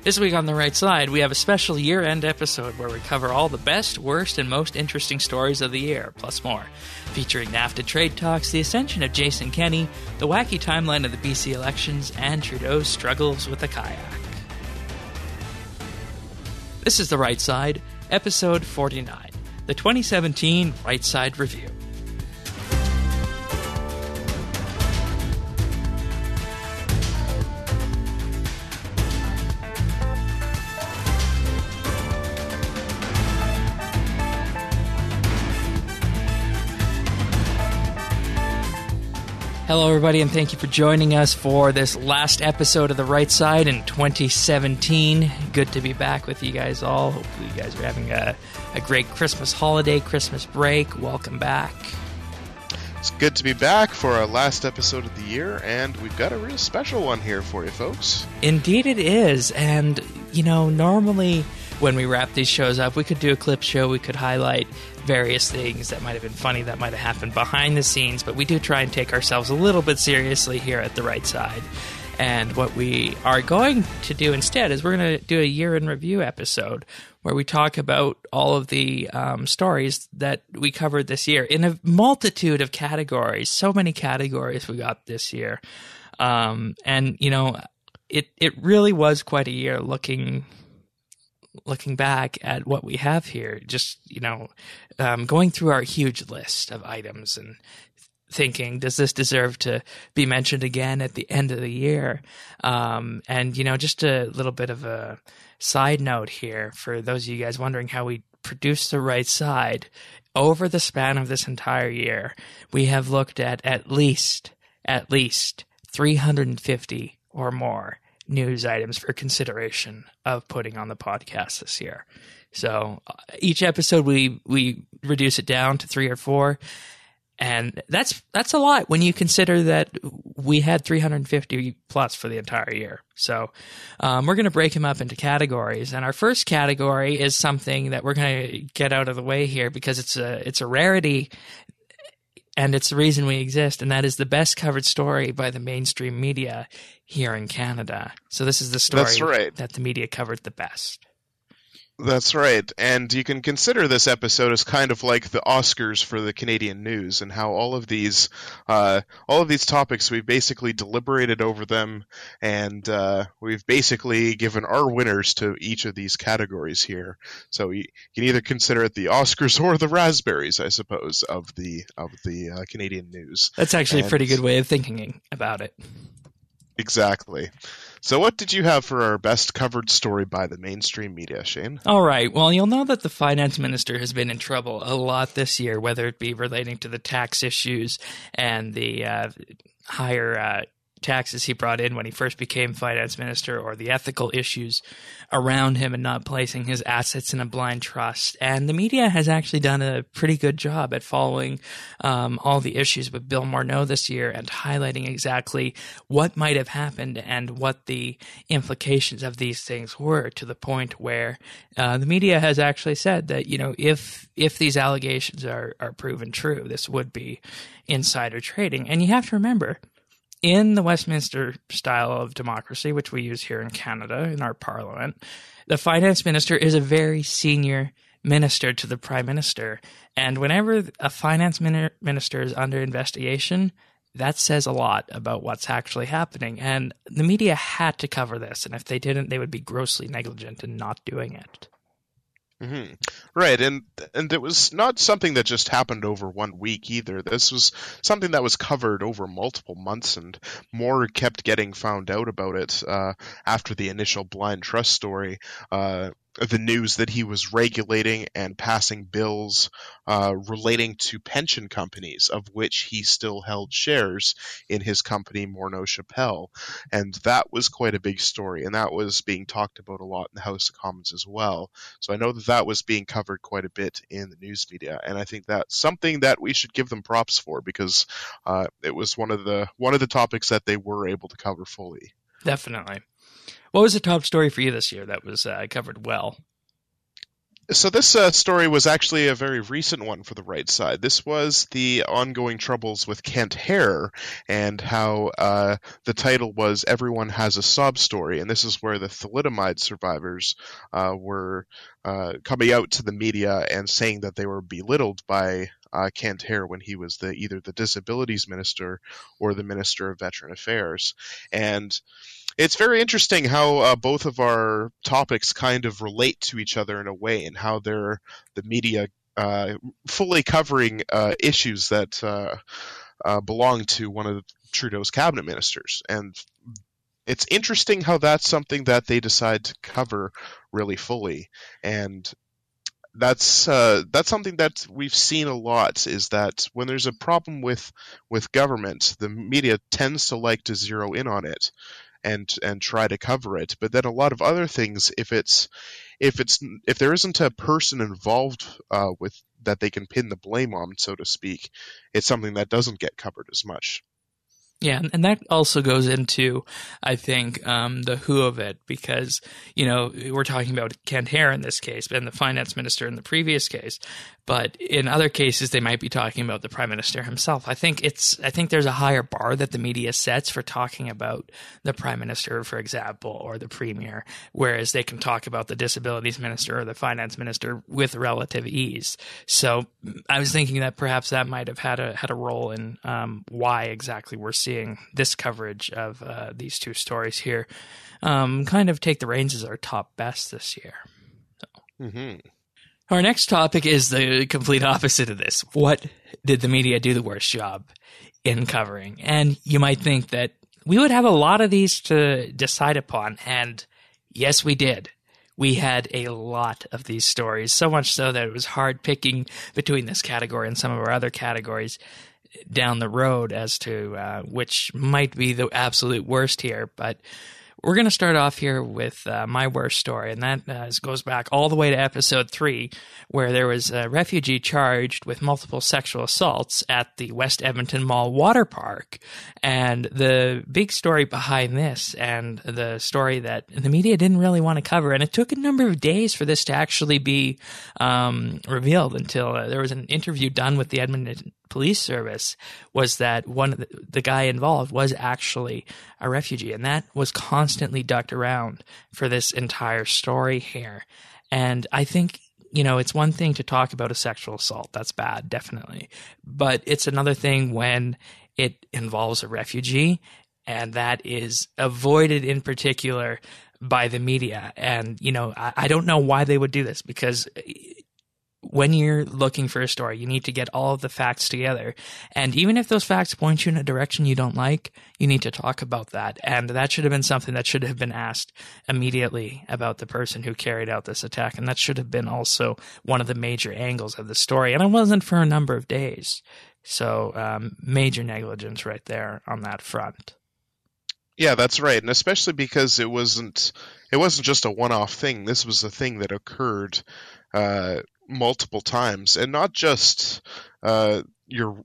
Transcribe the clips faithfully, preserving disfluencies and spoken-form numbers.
This week on The Right Side, we have a special year-end episode where we cover all the best, worst, and most interesting stories of the year, plus more. Featuring NAFTA trade talks, the ascension of Jason Kenney, the wacky timeline of the B C elections, and Trudeau's struggles with the kayak. This is The Right Side, episode forty-nine, the twenty seventeen Right Side Review. Hello, everybody, and thank you for joining us for this last episode of The Right Side in twenty seventeen. Good to be back with you guys all. Hopefully you guys are having a, a great Christmas holiday, Christmas break. Welcome back. It's good to be back for our last episode of the year, and we've got a real special one here for you folks. Indeed it is, and, you know, normally when we wrap these shows up, we could do a clip show, we could highlight various things that might have been funny that might have happened behind the scenes, but we do try and take ourselves a little bit seriously here at The Right Side. And what we are going to do instead is we're going to do a year in review episode where we talk about all of the um, stories that we covered this year in a multitude of categories. So many categories we got this year. Um, and, you know, it, it really was quite a year looking looking back at what we have here, just, you know, um, going through our huge list of items and thinking, does this deserve to be mentioned again at the end of the year? Um, and, you know, just a little bit of a side note here for those of you guys wondering how we produce The Right Side. Over the span of this entire year, we have looked at at least, at least three hundred fifty or more news items for consideration of putting on the podcast this year. So uh, each episode we we reduce it down to three or four, and that's that's a lot when you consider that we had three hundred fifty plus for the entire year. So um, we're going to break them up into categories, and our first category is something that we're going to get out of the way here because it's a it's a rarity. And it's the reason we exist, and that is the best covered story by the mainstream media here in Canada. So this is the story That's right. that the media covered the best. That's right, and you can consider this episode as kind of like the Oscars for the Canadian news, and how all of these, uh, all of these topics, we've basically deliberated over them, and uh, we've basically given our winners to each of these categories here. So you can either consider it the Oscars or the raspberries, I suppose, of the of the uh, Canadian news. That's actually and, a pretty good way of thinking about it. Exactly. So what did you have for our best covered story by the mainstream media, Shane? All right. Well, you'll know that the finance minister has been in trouble a lot this year, whether it be relating to the tax issues and the uh, higher uh, taxes he brought in when he first became finance minister, or the ethical issues around him and not placing his assets in a blind trust. And the media has actually done a pretty good job at following um, all the issues with Bill Morneau this year and highlighting exactly what might have happened and what the implications of these things were, to the point where uh, the media has actually said that, you know, if if these allegations are, are proven true, this would be insider trading. And you have to remember, in the Westminster style of democracy, which we use here in Canada in our parliament, the finance minister is a very senior minister to the prime minister. And whenever a finance minister is under investigation, that says a lot about what's actually happening. And the media had to cover this. And if they didn't, they would be grossly negligent in not doing it. Mm-hmm. Right, and and it was not something that just happened over one week either. This was something that was covered over multiple months, and more kept getting found out about it uh, after the initial blind trust story. Uh, the news that he was regulating and passing bills uh, relating to pension companies, of which he still held shares in his company, Morneau Shepell. And that was quite a big story, and that was being talked about a lot in the House of Commons as well. So I know that that was being covered quite a bit in the news media, and I think that's something that we should give them props for, because uh, it was one of the one of the topics that they were able to cover fully. Definitely. What was the top story for you this year that was uh, covered well? So this uh, story was actually a very recent one for the right side. This was the ongoing troubles with Kent Hare, and how uh, the title was "Everyone Has a Sob Story," and this is where the thalidomide survivors uh, were uh, coming out to the media and saying that they were belittled by uh, Kent Hare when he was the either the disabilities minister or the minister of veteran affairs, and it's very interesting how uh, both of our topics kind of relate to each other in a way, and how they're the media uh, fully covering uh, issues that uh, uh, belong to one of Trudeau's cabinet ministers. And it's interesting how that's something that they decide to cover really fully. And that's uh, that's something that we've seen a lot, is that when there's a problem with with government, the media tends to like to zero in on it and and try to cover it. But then a lot of other things, if it's if it's if there isn't a person involved uh, with that they can pin the blame on, so to speak, it's something that doesn't get covered as much. Yeah, and that also goes into, I think, um, the who of it, because, you know, we're talking about Kent Hare in this case and the finance minister in the previous case, but in other cases they might be talking about the prime minister himself. I think it's, I think there's a higher bar that the media sets for talking about the prime minister, for example, or the premier, whereas they can talk about the disabilities minister or the finance minister with relative ease. So I was thinking that perhaps that might have had a had a role in um, why exactly we're seeing seeing this coverage of uh, these two stories here um, kind of take the reins as our top best this year. So. Mm-hmm. Our next topic is the complete opposite of this. What did the media do the worst job in covering? And you might think that we would have a lot of these to decide upon, and yes, we did. We had a lot of these stories, so much so that it was hard picking between this category and some of our other categories down the road as to uh, which might be the absolute worst here. But we're going to start off here with uh, my worst story, and that uh, goes back all the way to episode three, where there was a refugee charged with multiple sexual assaults at the West Edmonton Mall water park. And the big story behind this, and the story that the media didn't really want to cover, and it took a number of days for this to actually be um, revealed until uh, there was an interview done with the Edmonton Police Service, was that one of the, the guy involved was actually a refugee, and that was constantly ducked around for this entire story here. And I think, you know, it's one thing to talk about a sexual assault. That's bad, definitely. But it's another thing when it involves a refugee, and that is avoided in particular by the media. And, you know, I, I don't know why they would do this, because when you're looking for a story, you need to get all of the facts together. And even if those facts point you in a direction you don't like, you need to talk about that. And that should have been something that should have been asked immediately about the person who carried out this attack. And that should have been also one of the major angles of the story. And it wasn't for a number of days. So um, major negligence right there on that front. Yeah, that's right. And especially because it wasn't it wasn't just a one-off thing. This was a thing that occurred uh multiple times, and not just uh your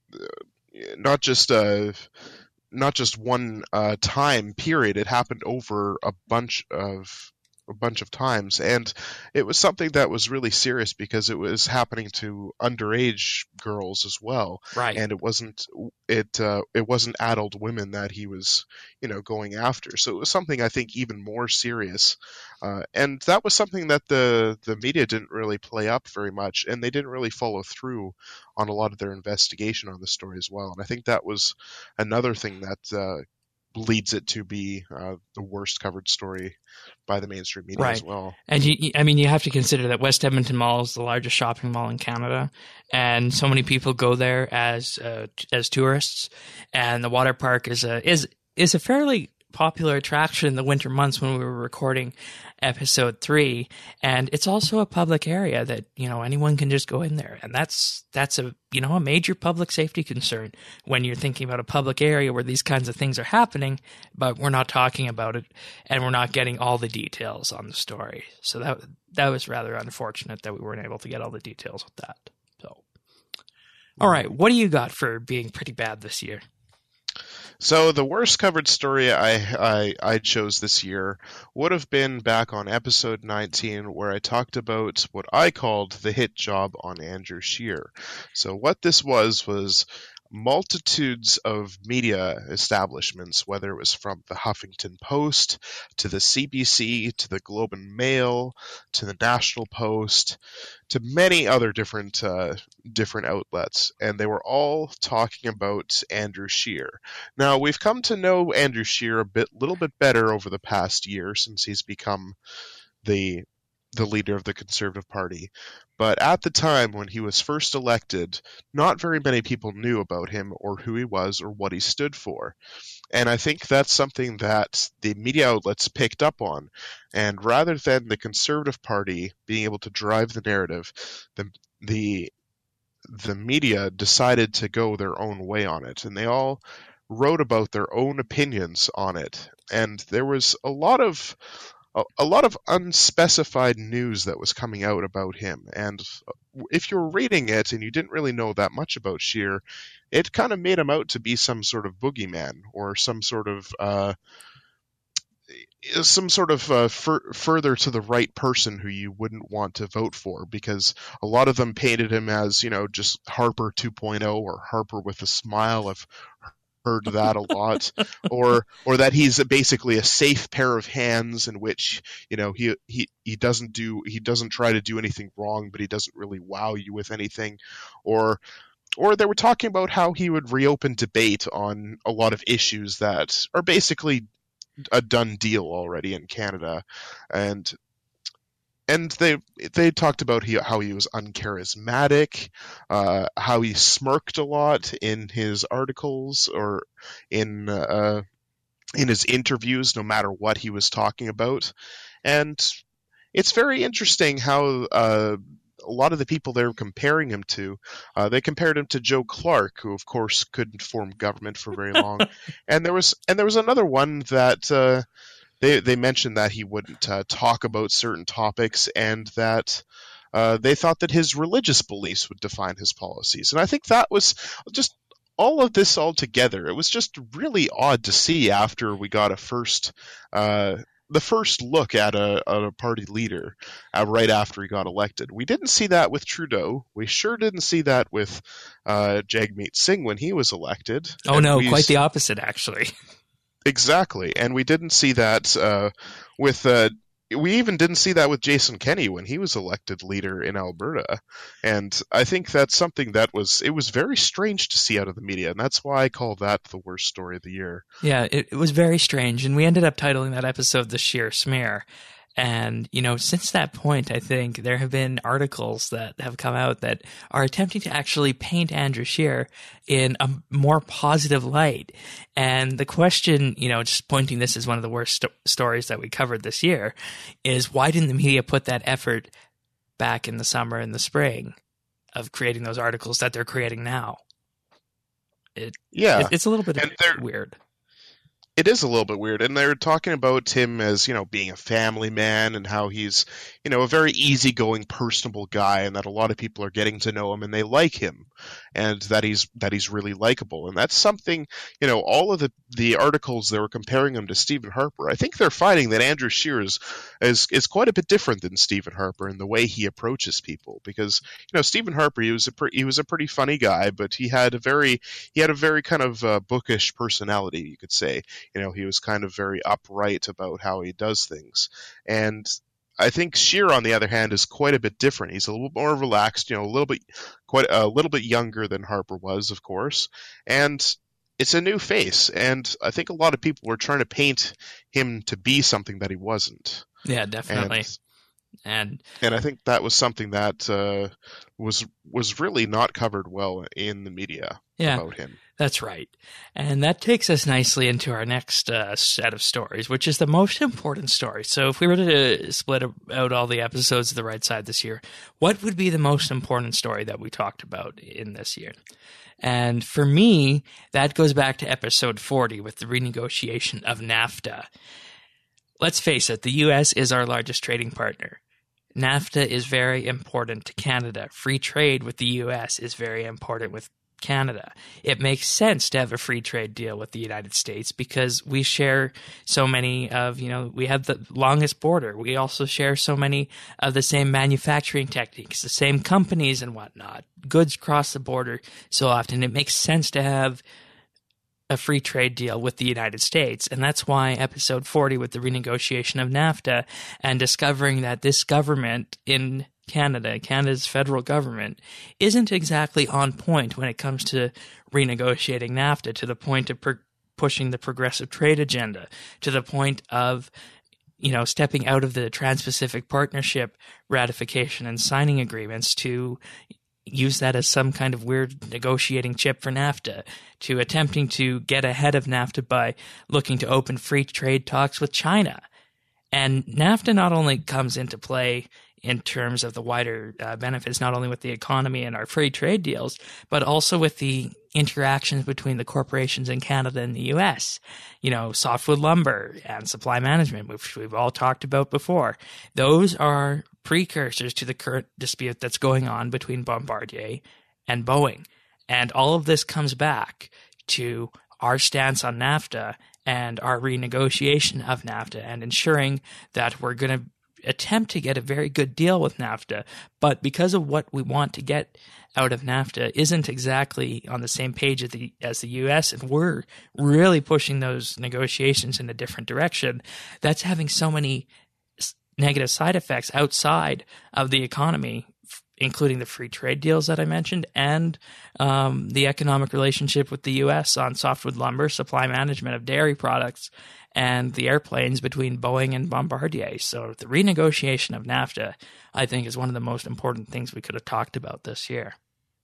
not just uh not just one uh time period. It happened over a bunch of a bunch of times, and it was something that was really serious because it was happening to underage girls as well. Right. And it wasn't it uh, it wasn't adult women that he was, you know, going after. So it was something, I think, even more serious. Uh, and that was something that the the media didn't really play up very much, and they didn't really follow through on a lot of their investigation on the story as well. And I think that was another thing that uh, leads it to be uh, the worst covered story by the mainstream media right. as well. And you, I mean, you have to consider that West Edmonton Mall is the largest shopping mall in Canada, and so many people go there as uh, as tourists. And the water park is a is is a fairly popular attraction in the winter months when we were recording episode three. And it's also a public area that, you know, anyone can just go in there. And that's, that's a, you know, a major public safety concern when you're thinking about a public area where these kinds of things are happening, but we're not talking about it and we're not getting all the details on the story. So that, that was rather unfortunate that we weren't able to get all the details with that. So, all right. What do you got for being pretty bad this year? So the worst covered story I, I I chose this year would have been back on episode nineteen, where I talked about what I called the hit job on Andrew Scheer. So what this was was multitudes of media establishments, whether it was from the Huffington Post to the C B C to the Globe and Mail to the National Post to many other different uh, different outlets, and they were all talking about Andrew Scheer. Now, we've come to know Andrew Scheer a bit, little bit better over the past year since he's become the the leader of the Conservative Party. But at the time when he was first elected, not very many people knew about him or who he was or what he stood for. And I think that's something that the media outlets picked up on. And rather than the Conservative Party being able to drive the narrative, the the the media decided to go their own way on it. And they all wrote about their own opinions on it. And there was a lot of a lot of unspecified news that was coming out about him. And if you were reading it and you didn't really know that much about Scheer, it kind of made him out to be some sort of boogeyman or some sort of uh, some sort of uh, fur- further to the right person who you wouldn't want to vote for, because a lot of them painted him as, you know, just Harper two point oh or Harper with a smile. I've heard that a lot, or or that he's basically a safe pair of hands in which, you know, he he he doesn't do he doesn't try to do anything wrong, but he doesn't really wow you with anything, or or they were talking about how he would reopen debate on a lot of issues that are basically a done deal already in Canada, and And they they talked about he, how he was uncharismatic, uh, how he smirked a lot in his articles or in uh, in his interviews, no matter what he was talking about. And it's very interesting how uh, a lot of the people they were comparing him to, uh, they compared him to Joe Clark, who of course couldn't form government for very long. and there was and there was another one that. Uh, They they mentioned that he wouldn't uh, talk about certain topics, and that uh, they thought that his religious beliefs would define his policies. And I think that was just all of this all together. It was just really odd to see after we got a first uh, the first look at a, at a party leader uh, right after he got elected. We didn't see that with Trudeau. We sure didn't see that with uh, Jagmeet Singh when he was elected. Oh, and no, we, quite the opposite, actually. Exactly, and we didn't see that uh, with. Uh, we even didn't see that with Jason Kenney when he was elected leader in Alberta, and I think that's something that was it was very strange to see out of the media, and that's why I call that the worst story of the year. Yeah, it, it was very strange, and we ended up titling that episode "The Scheer Smear." And, you know, since that point, I think there have been articles that have come out that are attempting to actually paint Andrew Scheer in a more positive light. And the question, you know, just pointing this as one of the worst sto- stories that we covered this year, is why didn't the media put that effort back in the summer and the spring of creating those articles that they're creating now? It, yeah. It, it's a little bit weird. It is a little bit weird, and they're talking about him as, you know, being a family man and how he's, you know, a very easygoing, personable guy, and that a lot of people are getting to know him and they like him, and that he's that he's really likable. And that's something, you know, all of the, the articles that were comparing him to Stephen Harper, I think they're finding that Andrew Scheer is, is, is quite a bit different than Stephen Harper in the way he approaches people. Because, you know, Stephen Harper, he was a pre- he was a pretty funny guy, but he had a very he had a very kind of uh, bookish personality, you could say. You know, he was kind of very upright about how he does things. And I think Scheer, on the other hand, is quite a bit different. He's a little bit more relaxed, you know, a little bit, quite a little bit younger than Harper was, of course. And it's a new face. And I think a lot of people were trying to paint him to be something that he wasn't. Yeah, definitely. And, and and I think that was something that uh, was was really not covered well in the media yeah, about him. That's right. And that takes us nicely into our next uh, set of stories, which is the most important story. So if we were to split out all the episodes of The Right Side this year, what would be the most important story that we talked about in this year? And for me, that goes back to episode forty with the renegotiation of NAFTA. Let's face it, the U S is our largest trading partner. NAFTA is very important to Canada. Free trade with the U S is very important with Canada. It makes sense to have a free trade deal with the United States because we share so many of, you know, we have the longest border. We also share so many of the same manufacturing techniques, the same companies and whatnot. Goods cross the border so often. It makes sense to have a free trade deal with the United States. And that's why episode forty with the renegotiation of NAFTA and discovering that this government in Canada, Canada's federal government, isn't exactly on point when it comes to renegotiating NAFTA, to the point of per- pushing the progressive trade agenda, to the point of, you know, stepping out of the Trans-Pacific Partnership ratification and signing agreements to use that as some kind of weird negotiating chip for NAFTA, to attempting to get ahead of NAFTA by looking to open free trade talks with China. And NAFTA not only comes into play in terms of the wider uh, benefits, not only with the economy and our free trade deals, but also with the interactions between the corporations in Canada and the U S. You know, softwood lumber and supply management, which we've all talked about before. Those are precursors to the current dispute that's going on between Bombardier and Boeing. And all of this comes back to our stance on NAFTA and our renegotiation of NAFTA and ensuring that we're going to attempt to get a very good deal with NAFTA, but because of what we want to get out of NAFTA isn't exactly on the same page as the, as the U S, and we're really pushing those negotiations in a different direction, that's having so many negative side effects outside of the economy, including the free trade deals that I mentioned and um, the economic relationship with the U S on softwood lumber, supply management of dairy products, and the airplanes between Boeing and Bombardier. So the renegotiation of NAFTA, I think, is one of the most important things we could have talked about this year.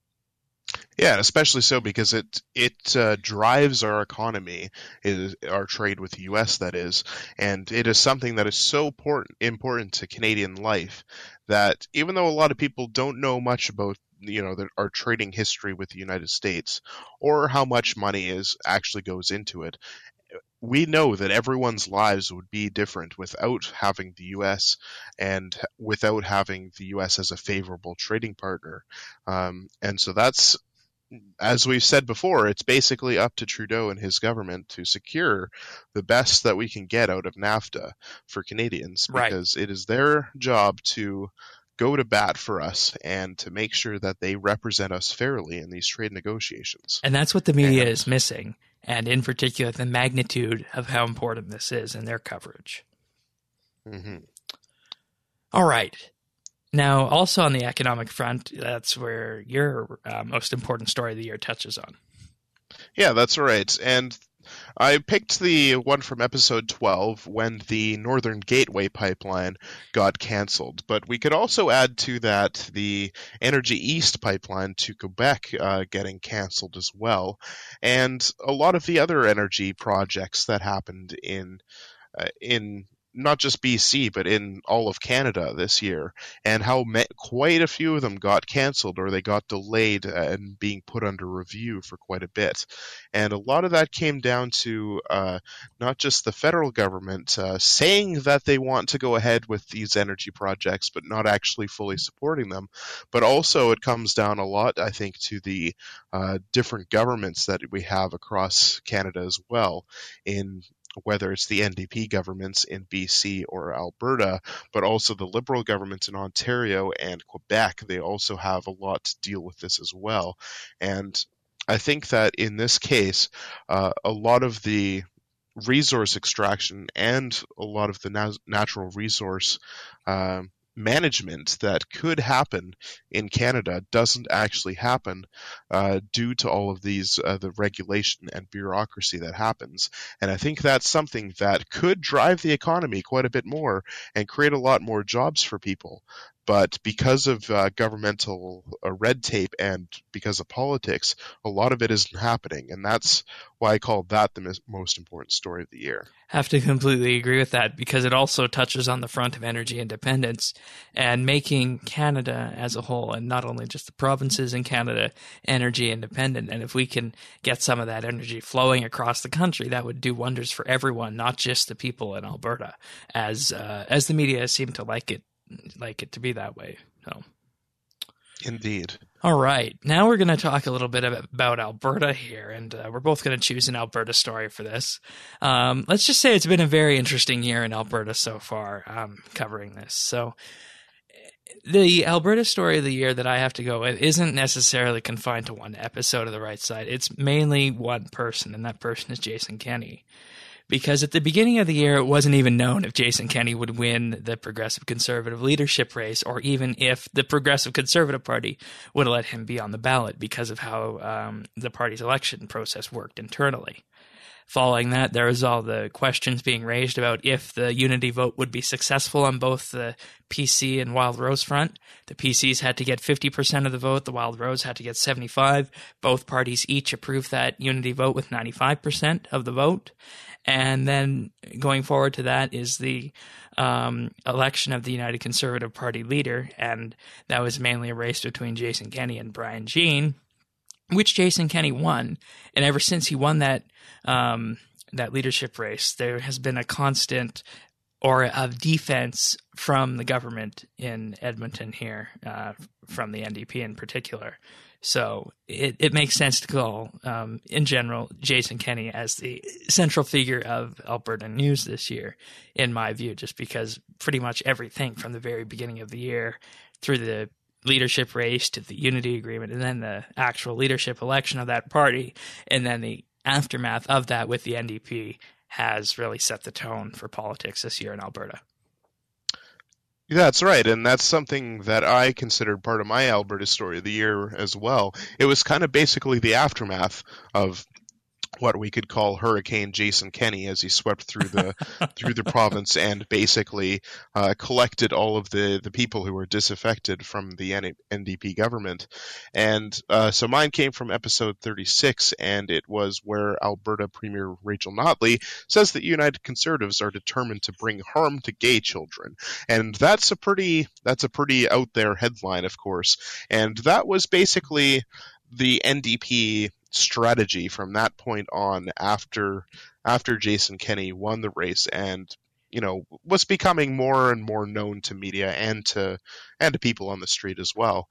Yeah, especially so because it it uh, drives our economy, is our trade with the U S, that is, and it is something that is so important important to Canadian life that even though a lot of people don't know much about, you know, the, our trading history with the United States or how much money is actually goes into it, we know that everyone's lives would be different without having the U S and without having the U S as a favorable trading partner. Um, and so that's, as we've said before, it's basically up to Trudeau and his government to secure the best that we can get out of NAFTA for Canadians, because right. It is their job to go to bat for us and to make sure that they represent us fairly in these trade negotiations. And that's what the media and, is missing. And in particular, the magnitude of how important this is in their coverage. Mm-hmm. All right. Now, also on the economic front, that's where your uh, most important story of the year touches on. Yeah, that's right. And I picked the one from episode twelve when the Northern Gateway pipeline got canceled. But we could also add to that the Energy East pipeline to Quebec uh, getting canceled as well. And a lot of the other energy projects that happened in uh, in not just B C, but in all of Canada this year, and how me- quite a few of them got canceled or they got delayed and being put under review for quite a bit. And a lot of that came down to uh, not just the federal government uh, saying that they want to go ahead with these energy projects, but not actually fully supporting them, but also it comes down a lot, I think, to the uh, different governments that we have across Canada as well, in whether it's the N D P governments in B C or Alberta, but also the Liberal governments in Ontario and Quebec. They also have a lot to deal with this as well. And I think that in this case, uh, a lot of the resource extraction and a lot of the na- natural resource uh, management that could happen in Canada doesn't actually happen uh, due to all of these, uh, the regulation and bureaucracy that happens. And I think that's something that could drive the economy quite a bit more and create a lot more jobs for people. But because of uh, governmental uh, red tape and because of politics, a lot of it isn't happening. And that's why I call that the mis- most important story of the year. I have to completely agree with that because it also touches on the front of energy independence and making Canada as a whole, and not only just the provinces in Canada, energy independent. And if we can get some of that energy flowing across the country, that would do wonders for everyone, not just the people in Alberta, as uh, as the media seem to like it. like it to be that way. So Indeed. All right. Now we're going to talk a little bit about Alberta here, and uh, we're both going to choose an Alberta story for this. Um, let's just say it's been a very interesting year in Alberta so far, um, covering this. So the Alberta story of the year that I have to go with isn't necessarily confined to one episode of The Right Side. It's mainly one person, and that person is Jason Kenney. Because at the beginning of the year, it wasn't even known if Jason Kenney would win the Progressive Conservative leadership race, or even if the Progressive Conservative Party would let him be on the ballot because of how um, the party's election process worked internally. Following that, there was all the questions being raised about if the unity vote would be successful on both the P C and Wild Rose front. The P Cs had to get fifty percent of the vote. The Wild Rose had to get seventy-five. Both parties each approved that unity vote with ninety-five percent of the vote. And then going forward to that is the um, election of the United Conservative Party leader, and that was mainly a race between Jason Kenney and Brian Jean, which Jason Kenney won. And ever since he won that um, that leadership race, there has been a constant aura of defense from the government in Edmonton here, uh, from the N D P in particular. So it, it makes sense to call, um, in general, Jason Kenney as the central figure of Alberta news this year, in my view, just because pretty much everything from the very beginning of the year through the leadership race to the unity agreement and then the actual leadership election of that party and then the aftermath of that with the N D P has really set the tone for politics this year in Alberta. That's right, and that's something that I considered part of my Alberta story of the year as well. It was kind of basically the aftermath of what we could call Hurricane Jason Kenney as he swept through the through the province and basically uh, collected all of the, the people who were disaffected from the N D P government. And uh, so mine came from episode thirty-six, and it was where Alberta Premier Rachel Notley says that United Conservatives are determined to bring harm to gay children. And that's a pretty that's a pretty out there headline, of course. And that was basically the N D P strategy from that point on after after Jason Kenney won the race and you know was becoming more and more known to media and to and to people on the street as well.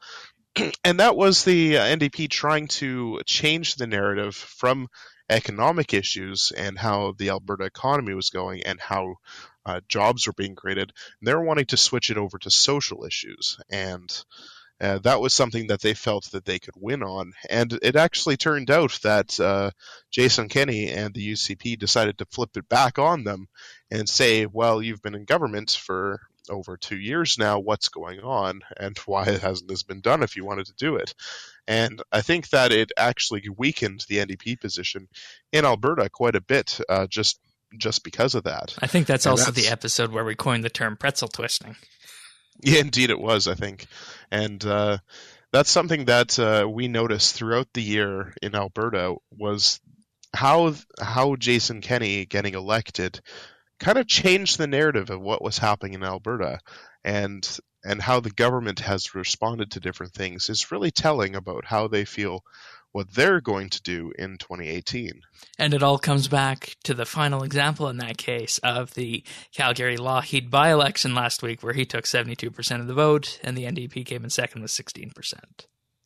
And that was the N D P trying to change the narrative from economic issues and how the Alberta economy was going and how uh, jobs were being created. They're wanting to switch it over to social issues, and Uh, that was something that they felt that they could win on. And it actually turned out that uh, Jason Kenney and the U C P decided to flip it back on them and say, well, you've been in government for over two years now. What's going on? And why hasn't this been done if you wanted to do it? And I think that it actually weakened the N D P position in Alberta quite a bit uh, just just because of that. I think that's and also that's... the episode where we coined the term pretzel twisting. Yeah, indeed it was, I think. And uh, that's something that uh, we noticed throughout the year in Alberta was how how Jason Kenney getting elected kind of changed the narrative of what was happening in Alberta. And and how the government has responded to different things is really telling about how they feel what they're going to do in twenty eighteen. And it all comes back to the final example in that case of the Calgary Lougheed by-election last week where he took seventy-two percent of the vote and the N D P came in second with sixteen percent.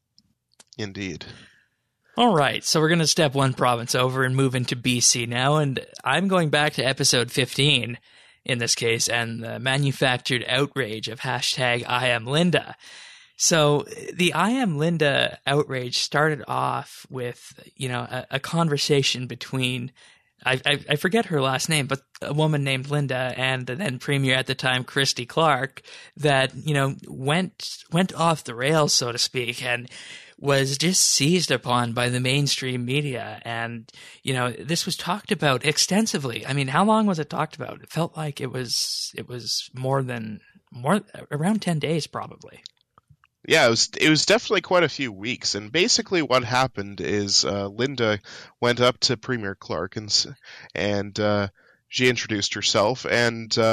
Indeed. All right, so we're going to step one province over and move into B C now, and I'm going back to episode fifteen in this case and the manufactured outrage of hashtag I am Linda. So the I am Linda outrage started off with, you know, a, a conversation between, I, I, I forget her last name, but a woman named Linda and the then premier at the time, Christy Clark, that, you know, went went off the rails, so to speak, and was just seized upon by the mainstream media. And, you know, this was talked about extensively. I mean, how long was it talked about? It felt like it was it was more than, more around ten days probably. Yeah, it was it was definitely quite a few weeks, and basically what happened is uh, Linda went up to Premier Clark and, and uh, she introduced herself, and uh,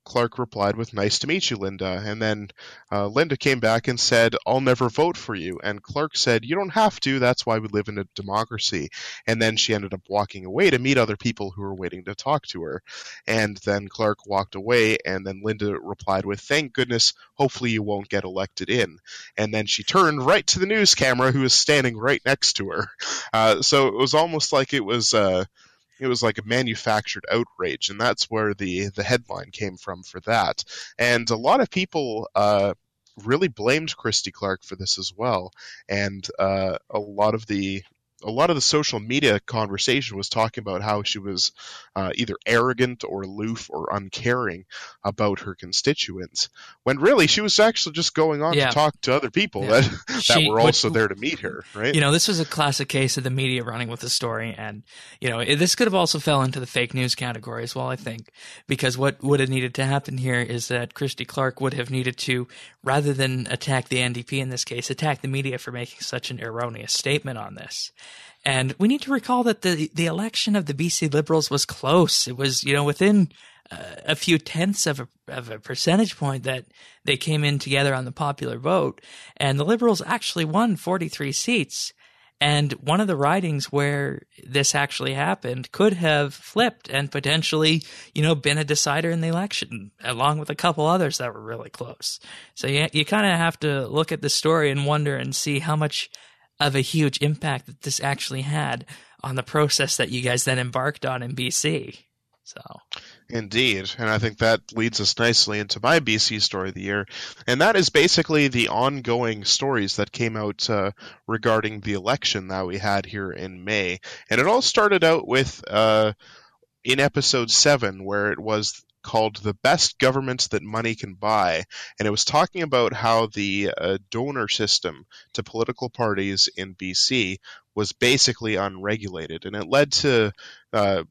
Clark replied with, "Nice to meet you, Linda." And then uh, Linda came back and said, "I'll never vote for you." And Clark said, "You don't have to. That's why we live in a democracy." And then she ended up walking away to meet other people who were waiting to talk to her. And then Clark walked away, and then Linda replied with, "Thank goodness, hopefully you won't get elected in." And then she turned right to the news camera, who was standing right next to her. Uh, so it was almost like it was... Uh, It was like a manufactured outrage, and that's where the, the headline came from for that. And a lot of people uh, really blamed Christy Clark for this as well. And uh, a lot of the a lot of the social media conversation was talking about how she was uh, either arrogant or aloof or uncaring about her constituents, when really she was actually just going on yeah. to talk to other people yeah. that, that she, were also what, there to meet her, right? You know, this was a classic case of the media running with the story, and, you know, it, this could have also fell into the fake news category as well, I think, because what would have needed to happen here is that Christy Clark would have needed to, rather than attack the N D P in this case, attack the media for making such an erroneous statement on this. And we need to recall that the the election of the B C Liberals was close. It was, you know, within uh, a few tenths of a, of a percentage point that they came in together on the popular vote. And the Liberals actually won forty-three seats. And one of the ridings where this actually happened could have flipped and potentially, you know, been a decider in the election, along with a couple others that were really close. So you, you kind of have to look at the story and wonder and see how much of a huge impact that this actually had on the process that you guys then embarked on in B C. So, indeed, and I think that leads us nicely into my B C story of the year, and that is basically the ongoing stories that came out uh, regarding the election that we had here in May. And it all started out with uh, in episode seven, where it was called "The Best Government That Money Can Buy," and it was talking about how the uh, donor system to political parties in B C was basically unregulated, and it led to uh,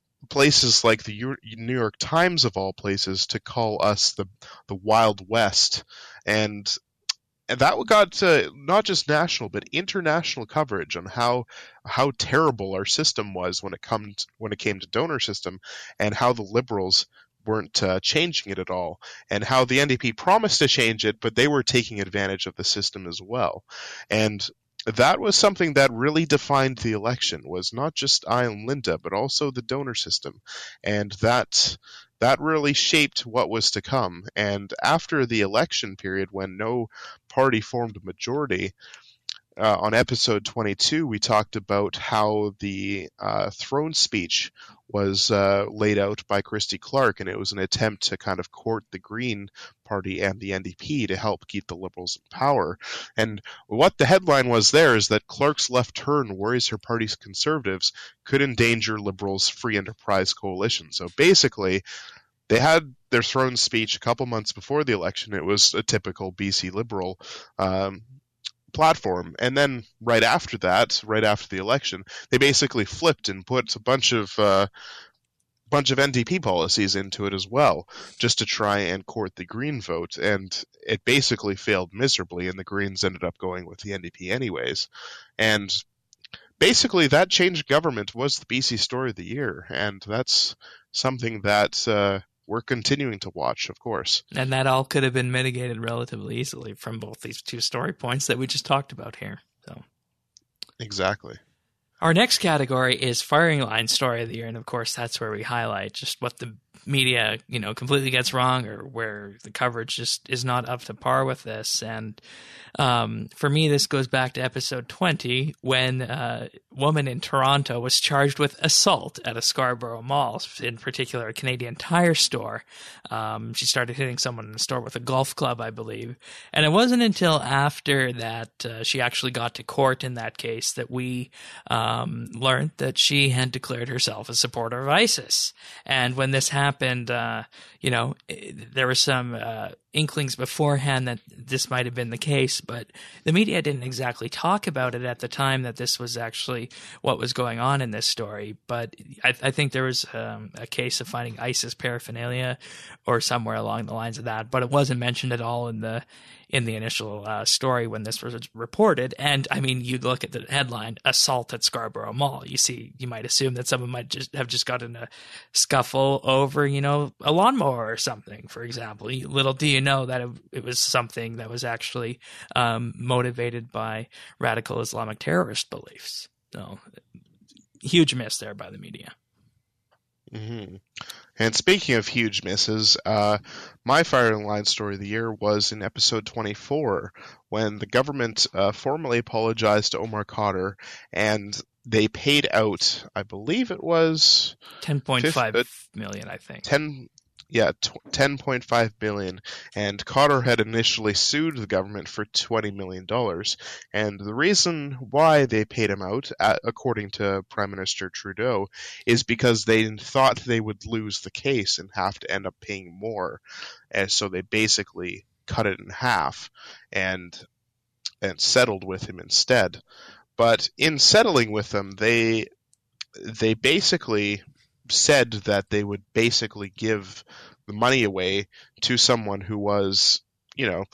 places like the U- New York Times, of all places, to call us the the Wild West, and and that got uh, not just national but international coverage on how how terrible our system was when it comes when it came to donor system, and how the Liberals weren't uh, changing it at all, and how the N D P promised to change it, but they were taking advantage of the system as well. And that was something that really defined the election, was not just I and Linda, but also the donor system. And that that really shaped what was to come. And after the election period, when no party formed a majority, Uh, on episode twenty-two, we talked about how the uh, throne speech was uh, laid out by Christy Clark, and it was an attempt to kind of court the Green Party and the N D P to help keep the Liberals in power. And what the headline was there is that Clark's left turn worries her party's Conservatives could endanger Liberals' free enterprise coalition. So basically, they had their throne speech a couple months before the election. It was a typical B C Liberal um platform, and then right after that, right after the election, they basically flipped and put a bunch of uh, bunch of N D P policies into it as well, just to try and court the Green vote, and it basically failed miserably, and the Greens ended up going with the N D P anyways. And basically, that change of government was the B C story of the year, and that's something that uh, we're continuing to watch, of course. And that all could have been mitigated relatively easily from both these two story points that we just talked about here. So, exactly. Our next category is Firing Line Story of the Year, and of course that's where we highlight just what the media, you know, completely gets wrong, or where the coverage just is not up to par with this. And um, for me, this goes back to episode twenty, when a woman in Toronto was charged with assault at a Scarborough mall, in particular a Canadian Tire store. Um, she started hitting someone in the store with a golf club, I believe. And it wasn't until after that uh, she actually got to court in that case that we um, learned that she had declared herself a supporter of ISIS. And when this happened, happened, uh, you know, there was some uh, inklings beforehand that this might have been the case, but the media didn't exactly talk about it at the time that this was actually what was going on in this story. But I, I think there was um, a case of finding ISIS paraphernalia or somewhere along the lines of that, but it wasn't mentioned at all in the in the initial uh, story when this was reported. And I mean, you look at the headline, "Assault at Scarborough Mall." You see, you might assume that someone might just have just gotten a scuffle over, you know, a lawnmower or something, for example. Little do you know that it, it was something that was actually um, motivated by radical Islamic terrorist beliefs. So, huge miss there by the media. Mm-hmm. And speaking of huge misses, uh, my firing line story of the year was in episode twenty-four, when the government uh, formally apologized to Omar Khadr, and they paid out, I believe it was ten point five million, I think. ten, yeah, ten point five billion, and Khadr had initially sued the government for twenty million dollars, and the reason why they paid him out, uh, according to Prime Minister Trudeau, is because they thought they would lose the case and have to end up paying more, and so they basically cut it in half and and settled with him instead. But in settling with him, they they basically said that they would basically give the money away to someone who was, you know,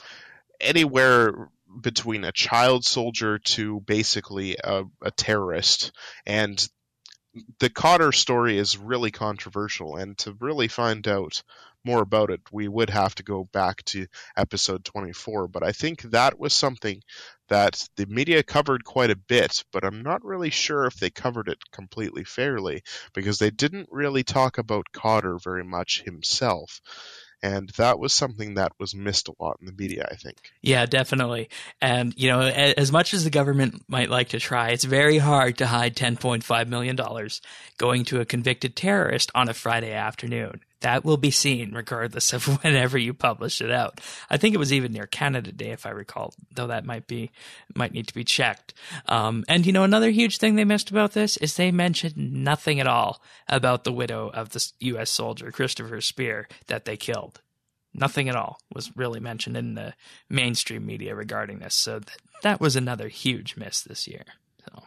anywhere between a child soldier to basically a, a terrorist. And the Khadr story is really controversial, and to really find out more about it, we would have to go back to episode twenty-four. But I think that was something that the media covered quite a bit, but I'm not really sure if they covered it completely fairly, because they didn't really talk about Khadr very much himself. And that was something that was missed a lot in the media, I think. Yeah, definitely. And, you know, as much as the government might like to try, it's very hard to hide ten point five million dollars going to a convicted terrorist on a Friday afternoon. That will be seen regardless of whenever you publish it out. I think it was even near Canada Day, if I recall, though that might be might need to be checked. Um, and, you know, another huge thing they missed about this is they mentioned nothing at all about the widow of the U S soldier, Christopher Speer, that they killed. Nothing at all was really mentioned in the mainstream media regarding this. So that, that was another huge miss this year. So.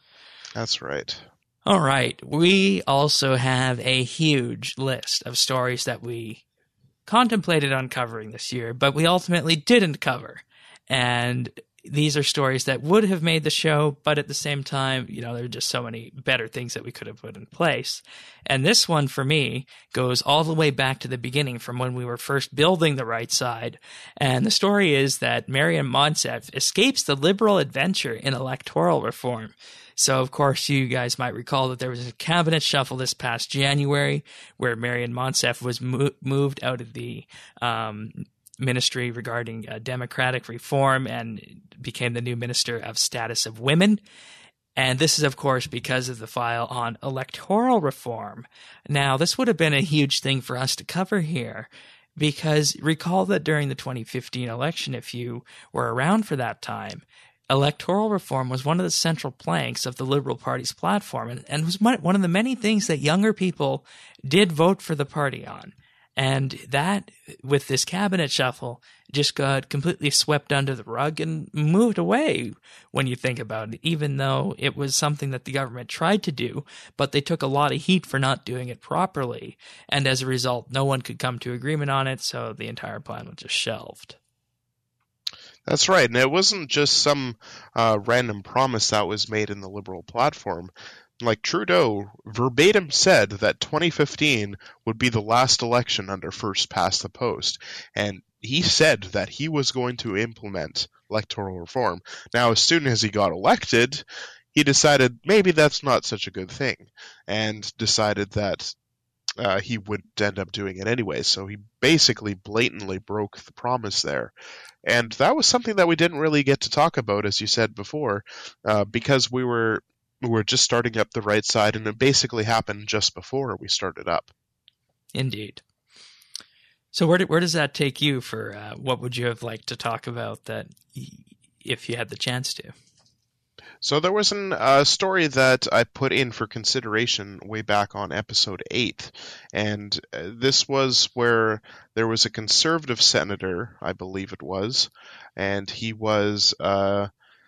That's right. All right. We also have a huge list of stories that we contemplated on covering this year, but we ultimately didn't cover. And these are stories that would have made the show, but at the same time, you know, there are just so many better things that we could have put in place. And this one, for me, goes all the way back to the beginning, from when we were first building the right side. And the story is that Marian Monsef escapes the liberal adventure in electoral reform. So, of course, you guys might recall that there was a cabinet shuffle this past January where Marian Monsef was mo- moved out of the um, ministry regarding uh, democratic reform and became the new Minister of Status of Women. And this is, of course, because of the file on electoral reform. Now, this would have been a huge thing for us to cover here, because recall that during the twenty fifteen election, if you were around for that time, electoral reform was one of the central planks of the Liberal Party's platform, and, and was one of the many things that younger people did vote for the party on. And that, with this cabinet shuffle, just got completely swept under the rug and moved away when you think about it, even though it was something that the government tried to do, but they took a lot of heat for not doing it properly. And as a result, no one could come to agreement on it, so the entire plan was just shelved. That's right, and it wasn't just some uh, random promise that was made in the Liberal platform. Like, Trudeau verbatim said that twenty fifteen would be the last election under first past the post, and he said that he was going to implement electoral reform. Now, as soon as he got elected, he decided maybe that's not such a good thing, and decided that uh, he would end up doing it anyway. So he basically blatantly broke the promise there. And that was something that we didn't really get to talk about, as you said before, uh, because we were we were just starting up the right side, and it basically happened just before we started up. Indeed. So where did, where does that take you for uh, what would you have liked to talk about that, if you had the chance to? So there was a uh, story that I put in for consideration way back on episode eight, and uh, this was where there was a conservative senator, I believe it was, and he was, uh,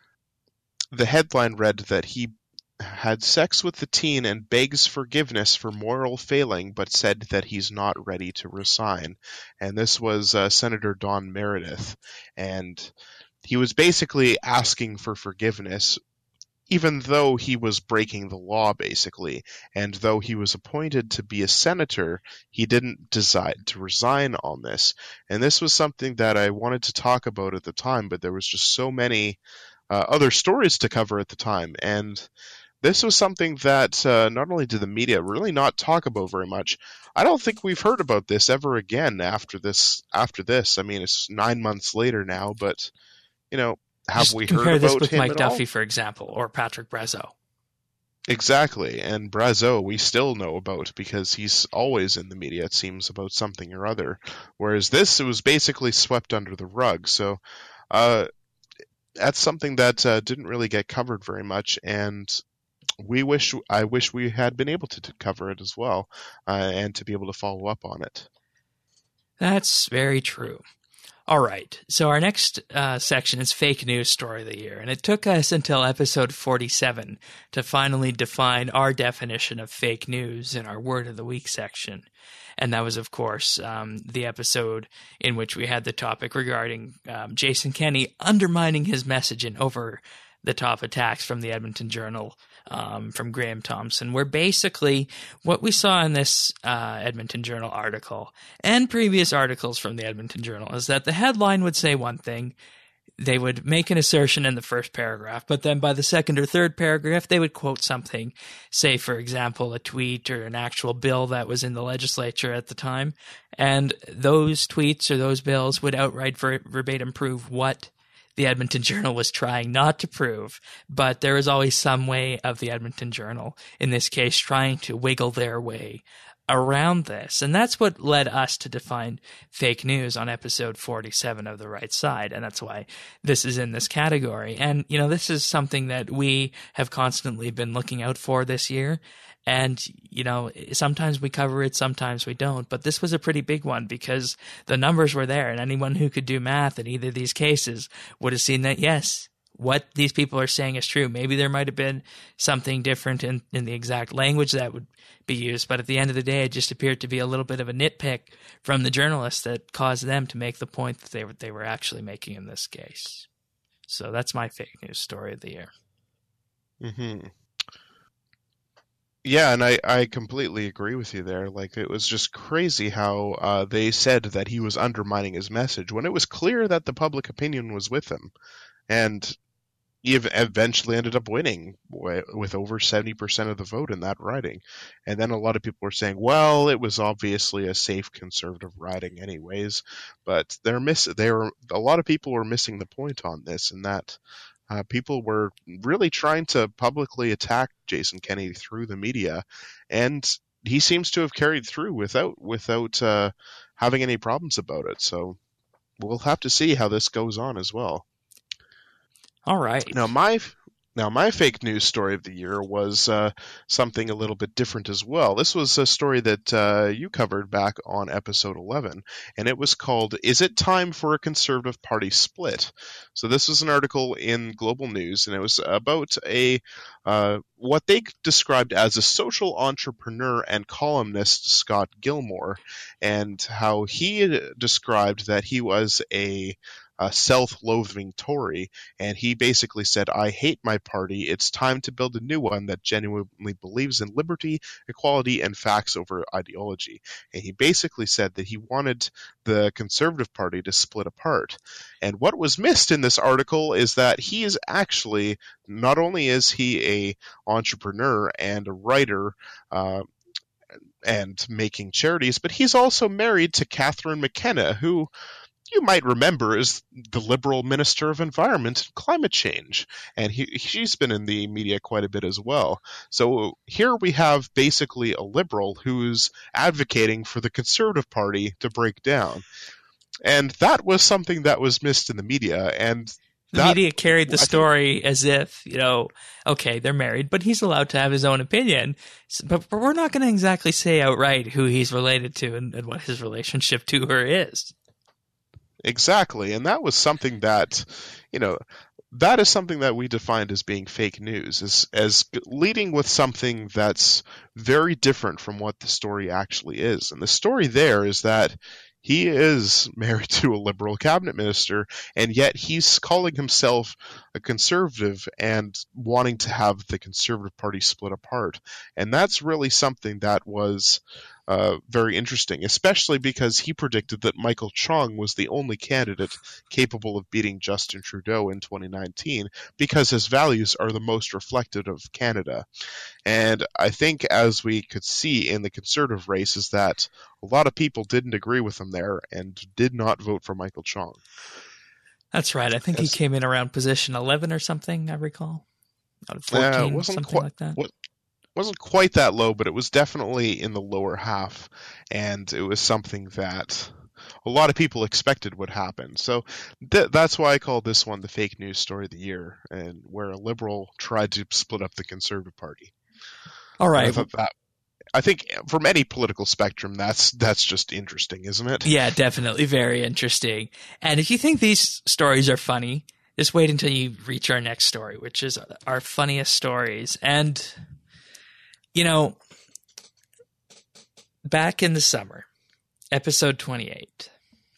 the headline read that he had sex with the teen and begs forgiveness for moral failing, but said that he's not ready to resign. And this was uh, Senator Don Meredith, and he was basically asking for forgiveness, even though he was breaking the law, basically. And though he was appointed to be a senator, he didn't decide to resign on this. And this was something that I wanted to talk about at the time, but there was just so many uh, other stories to cover at the time. And this was something that uh, not only did the media really not talk about very much, I don't think we've heard about this ever again after this. After this, I mean, it's nine months later now, but, you know, have Just we heard compare about this with him Mike at Duffy, all? for example, or Patrick Brazeau. Exactly, and Brazeau we still know about because he's always in the media, it seems, about something or other. Whereas this, it was basically swept under the rug. So uh, that's something that uh, didn't really get covered very much, and we wish I wish we had been able to, to cover it as well, uh, and to be able to follow up on it. That's very true. All right, so our next uh, section is Fake News Story of the Year, and it took us until episode forty-seven to finally define our definition of fake news in our Word of the Week section. And that was, of course, um, the episode in which we had the topic regarding um, Jason Kenney undermining his message in over-the-top attacks from the Edmonton Journal, um, from Graham Thompson, where basically what we saw in this uh, Edmonton Journal article and previous articles from the Edmonton Journal is that the headline would say one thing, they would make an assertion in the first paragraph, but then by the second or third paragraph, they would quote something, say, for example, a tweet or an actual bill that was in the legislature at the time, and those tweets or those bills would outright ver- verbatim prove what the Edmonton Journal was trying not to prove, but there is always some way of the Edmonton Journal, in this case, trying to wiggle their way around this. And that's what led us to define fake news on episode forty-seven of The Right Side. And that's why this is in this category. And, you know, this is something that we have constantly been looking out for this year. And, you know, sometimes we cover it, sometimes we don't. But this was a pretty big one because the numbers were there. And anyone who could do math in either of these cases would have seen that, yes, what these people are saying is true. Maybe there might have been something different in, in the exact language that would be used. But at the end of the day, it just appeared to be a little bit of a nitpick from the journalists that caused them to make the point that they were, they were actually making in this case. So that's my fake news story of the year. Mm-hmm. Yeah, and I, I completely agree with you there. Like, it was just crazy how uh, they said that he was undermining his message when it was clear that the public opinion was with him. And he eventually ended up winning with over seventy percent of the vote in that riding. And then a lot of people were saying, well, it was obviously a safe conservative riding anyways. But they're miss they were a lot of people were missing the point on this, and that Uh, people were really trying to publicly attack Jason Kenney through the media, and he seems to have carried through without without uh, having any problems about it. So we'll have to see how this goes on as well. All right. Now, my now my fake news story of the year was uh, something a little bit different as well. This was a story that uh, you covered back on episode eleven, and it was called, "Is It Time for a Conservative Party Split?" So this was an article in Global News, and it was about a uh, what they described as a social entrepreneur and columnist, Scott Gilmore, and how he described that he was a a self-loathing Tory, and he basically said, "I hate my party. It's time to build a new one that genuinely believes in liberty, equality, and facts over ideology." And he basically said that he wanted the Conservative Party to split apart. And what was missed in this article is that he is actually, not only is he a entrepreneur and a writer, uh, and making charities, but he's also married to Catherine McKenna, who you might remember is the Liberal Minister of Environment and Climate Change, and he, she's been in the media quite a bit as well. So here we have basically a Liberal who's advocating for the Conservative Party to break down. And that was something that was missed in the media, and The that, media carried the I think- story as if, you know, okay, they're married, but he's allowed to have his own opinion. S- But, but we're not going to exactly say outright who he's related to and, and what his relationship to her is. Exactly, and that was something that, you know, that is something that we defined as being fake news, as as leading with something that's very different from what the story actually is. And the story there is that he is married to a liberal cabinet minister, and yet he's calling himself a conservative and wanting to have the Conservative Party split apart. And that's really something that was uh, very interesting, especially because he predicted that Michael Chong was the only candidate capable of beating Justin Trudeau in twenty nineteen because his values are the most reflective of Canada. And I think, as we could see in the Conservative race, is that a lot of people didn't agree with him there and did not vote for Michael Chong. That's right. I think Yes. he came in around position eleven or something, I recall. Out of fourteen, Uh, it wasn't something quite, like that. What, wasn't quite that low, but it was definitely in the lower half, and it was something that a lot of people expected would happen. So th- that's why I call this one the fake news story of the year, and where a liberal tried to split up the Conservative Party. All And I right. thought that, I think from any political spectrum, that's that's just interesting, isn't it? Yeah, definitely very interesting. And if you think these stories are funny, just wait until you reach our next story, which is our funniest stories. And, you know, back in the summer, episode twenty-eight,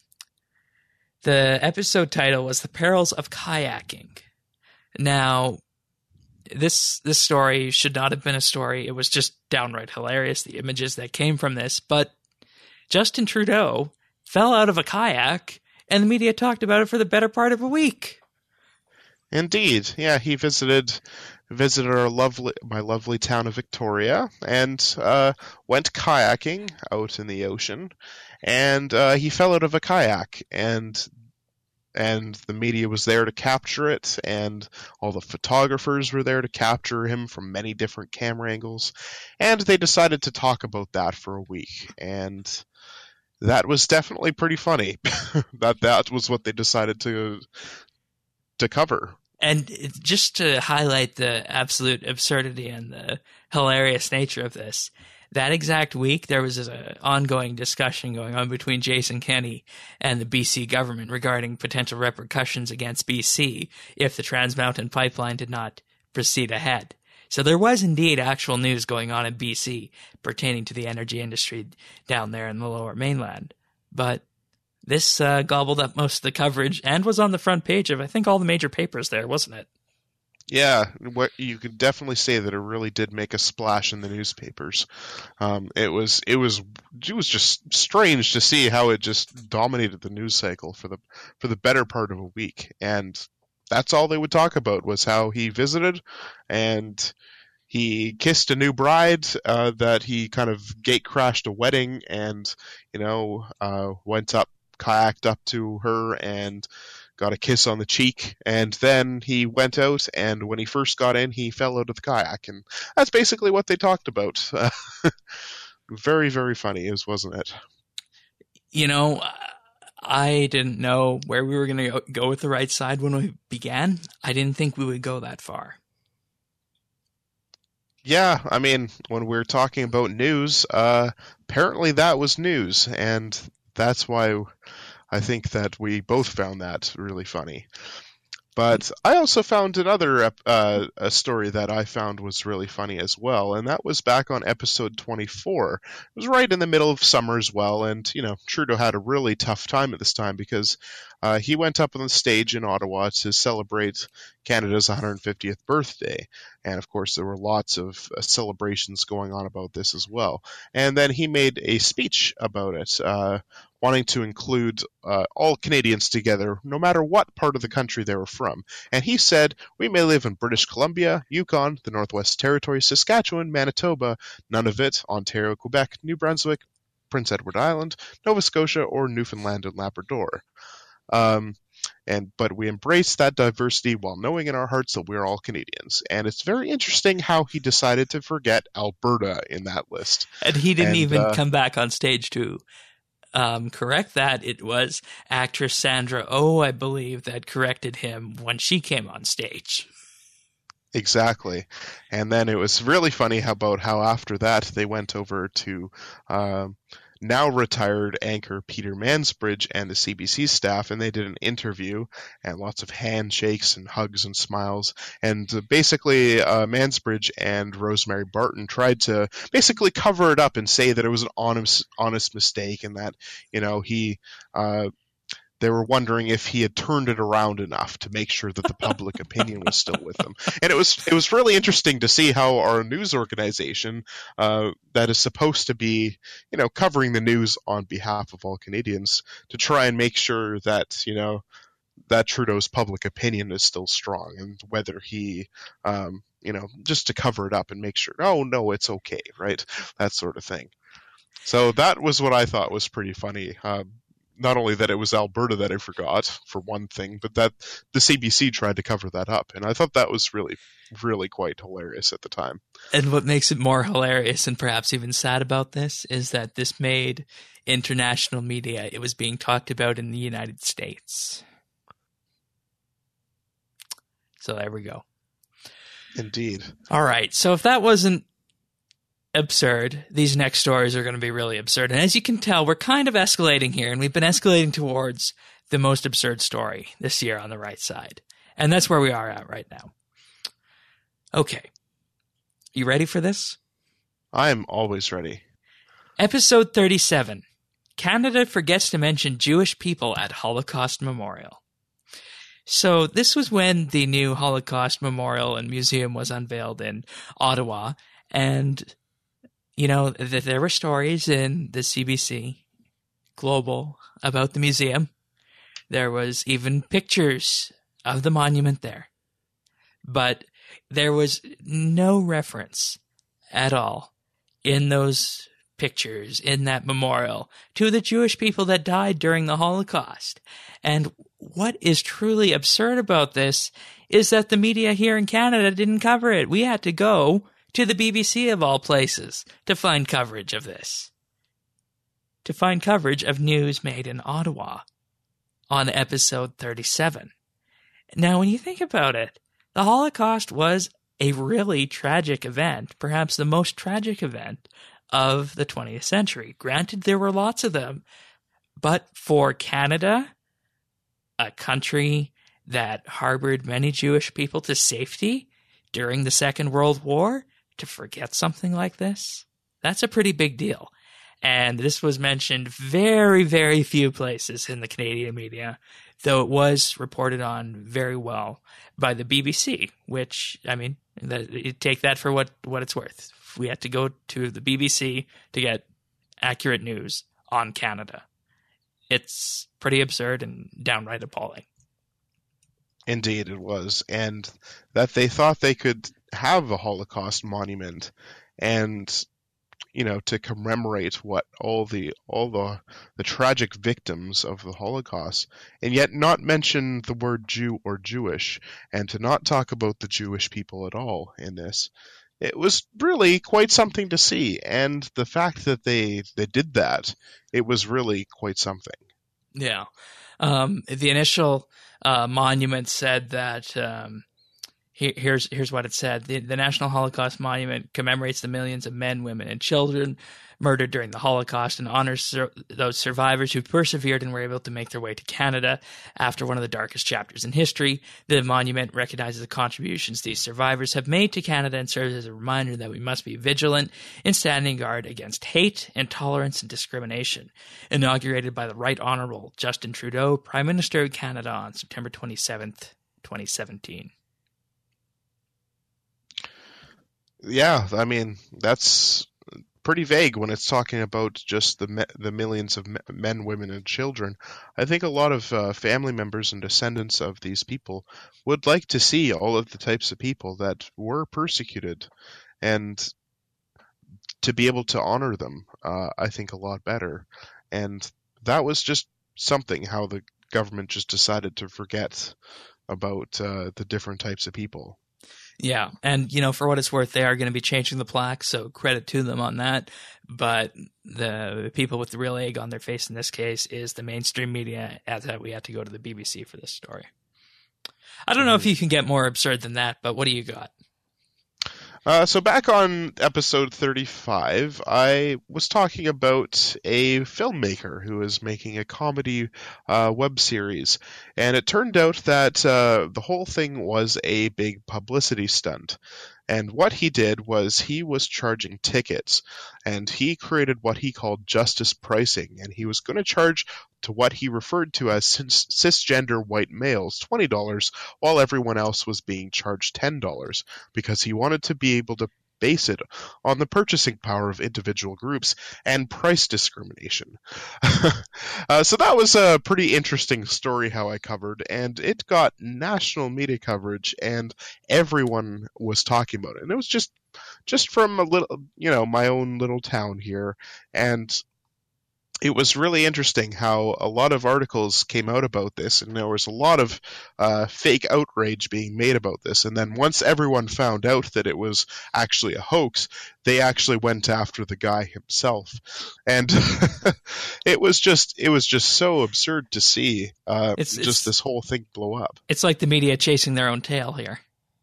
the episode title was The Perils of Kayaking. Now, this this story should not have been a story. It was just downright hilarious, the images that came from this. But Justin Trudeau fell out of a kayak, and the media talked about it for the better part of a week. Indeed, yeah. He visited visited our lovely my lovely town of Victoria and uh, went kayaking out in the ocean, and uh, he fell out of a kayak, and and the media was there to capture it, and all the photographers were there to capture him from many different camera angles, and they decided to talk about that for a week, and that was definitely pretty funny. that that was what they decided to to cover. And it- just to highlight the absolute absurdity and the hilarious nature of this, that exact week there was an ongoing discussion going on between Jason Kenney and the B C government regarding potential repercussions against B C if the Trans Mountain Pipeline did not proceed ahead. So there was indeed actual news going on in B C pertaining to the energy industry down there in the Lower Mainland. But this uh, gobbled up most of the coverage and was on the front page of, I think, all the major papers there, wasn't it? Yeah, what you could definitely say that it really did make a splash in the newspapers. Um, it was it was it was just strange to see how it just dominated the news cycle for the for the better part of a week, and that's all they would talk about was how he visited and he kissed a new bride, uh, that he kind of gate crashed a wedding, and you know uh, went up, kayaked up to her, and got a kiss on the cheek, and then he went out, and when he first got in, he fell out of the kayak, and that's basically what they talked about. Very, very funny, is wasn't it? You know, I didn't know where we were going to go with the right side when we began. I didn't think we would go that far. Yeah, I mean, when we're talking about news, uh, apparently that was news, and that's why I think that we both found that really funny. But I also found another uh, a story that I found was really funny as well, and that was back on episode twenty-four. It was right in the middle of summer as well, and you know Trudeau had a really tough time at this time because uh, he went up on the stage in Ottawa to celebrate Canada's one hundred fiftieth birthday, and of course there were lots of uh, celebrations going on about this as well. And then he made a speech about it, uh, wanting to include uh, all Canadians together, no matter what part of the country they were from. And he said, "We may live in British Columbia, Yukon, the Northwest Territories, Saskatchewan, Manitoba, Nunavut, Ontario, Quebec, New Brunswick, Prince Edward Island, Nova Scotia, or Newfoundland and Labrador. Um, and but we embrace that diversity while knowing in our hearts that we're all Canadians." And it's very interesting how he decided to forget Alberta in that list. And he didn't And, even uh, come back on stage to um, correct that. It was actress Sandra Oh, I believe, that corrected him when she came on stage. Exactly. And then it was really funny how about how after that they went over to um, now retired anchor Peter Mansbridge and the C B C staff, and they did an interview and lots of handshakes and hugs and smiles. And uh, basically, uh, Mansbridge and Rosemary Barton tried to basically cover it up and say that it was an honest, honest mistake, and that, you know, he. Uh, They were wondering if he had turned it around enough to make sure that the public opinion was still with him. And it was it was really interesting to see how our news organization uh, that is supposed to be, you know, covering the news on behalf of all Canadians, to try and make sure that, you know, that Trudeau's public opinion is still strong, and whether he, um, you know, just to cover it up and make sure, oh, no, it's okay, right? That sort of thing. So that was what I thought was pretty funny. Uh, Not only that it was Alberta that I forgot, for one thing, but that the C B C tried to cover that up. And I thought that was really, really quite hilarious at the time. And what makes it more hilarious and perhaps even sad about this is that this made international media. It was being talked about in the United States. So there we go. Indeed. All right. So if that wasn't absurd, these next stories are going to be really absurd. And as you can tell, we're kind of escalating here, and we've been escalating towards the most absurd story this year on the right side. And that's where we are at right now. Okay. You ready for this? I am always ready. Episode thirty-seven. Canada forgets to mention Jewish people at Holocaust Memorial. So this was when the new Holocaust Memorial and Museum was unveiled in Ottawa, and you know, th- there were stories in the C B C Global about the museum. There was even pictures of the monument there. But there was no reference at all in those pictures, in that memorial, to the Jewish people that died during the Holocaust. And what is truly absurd about this is that the media here in Canada didn't cover it. We had to go to the B B C of all places to find coverage of this. To find coverage of news made in Ottawa on episode thirty-seven. Now, when you think about it, the Holocaust was a really tragic event, perhaps the most tragic event of the twentieth century. Granted, there were lots of them, but for Canada, a country that harbored many Jewish people to safety during the Second World War, to forget something like this, that's a pretty big deal. And this was mentioned very, very few places in the Canadian media, though it was reported on very well by the B B C, which, I mean, that, you take that for what, what it's worth. We had to go to the B B C to get accurate news on Canada. It's pretty absurd and downright appalling. Indeed, it was. And that they thought they could have a Holocaust monument and, you know, to commemorate what all the all the the tragic victims of the Holocaust, and yet not mention the word Jew or Jewish, and to not talk about the Jewish people at all in this. It was really quite something to see, and the fact that they they did that, it was really quite something. Yeah. Um, the initial uh, monument said that um, he, here's here's what it said: the, the National Holocaust Monument commemorates the millions of men, women, and children murdered during the Holocaust and honors sur- those survivors who persevered and were able to make their way to Canada after one of the darkest chapters in history. The monument recognizes the contributions these survivors have made to Canada and serves as a reminder that we must be vigilant in standing guard against hate, intolerance, and discrimination. Inaugurated by the Right Honourable Justin Trudeau, Prime Minister of Canada, on September twenty-seventh, twenty seventeen. Yeah, I mean, that's pretty vague when it's talking about just the me- the millions of me- men, women, and children. I think a lot of uh, family members and descendants of these people would like to see all of the types of people that were persecuted, and to be able to honor them, uh, I think a lot better. And that was just something, how the government just decided to forget about uh, the different types of people. Yeah, and you know, for what it's worth, they are going to be changing the plaque, so credit to them on that. But the people with the real egg on their face in this case is the mainstream media, as that we had to go to the B B C for this story. I don't know if you can get more absurd than that, but what do you got? Uh, so back on episode thirty-five, I was talking about a filmmaker who was making a comedy uh, web series, and it turned out that uh, the whole thing was a big publicity stunt. And what he did was he was charging tickets, and he created what he called justice pricing, and he was going to charge to what he referred to as cis- cisgender white males twenty dollars, while everyone else was being charged ten dollars, because he wanted to be able to base it on the purchasing power of individual groups and price discrimination. uh, so that was a pretty interesting story how I covered, and it got national media coverage, and everyone was talking about it. And it was just just from a little, you know, my own little town here, and it was really interesting how a lot of articles came out about this, and there was a lot of uh, fake outrage being made about this. And then once everyone found out that it was actually a hoax, they actually went after the guy himself. And it was just it was just so absurd to see uh, It's- just it's- this whole thing blow up. It's like the media chasing their own tail here.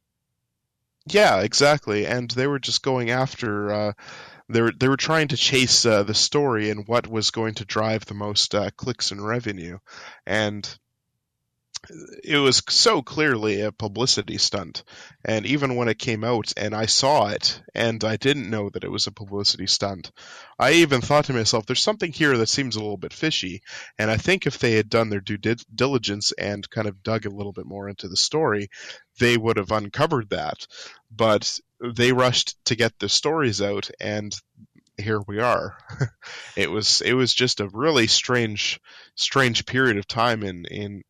Yeah, exactly. And they were just going after. Uh, they were they were trying to chase uh, the story and what was going to drive the most uh, clicks and revenue, and it was so clearly a publicity stunt. And even when it came out and I saw it and I didn't know that it was a publicity stunt, I even thought to myself, there's something here that seems a little bit fishy. And I think if they had done their due di- diligence and kind of dug a little bit more into the story, they would have uncovered that. But they rushed to get the stories out, and here we are. It was it was just a really strange strange period of time in in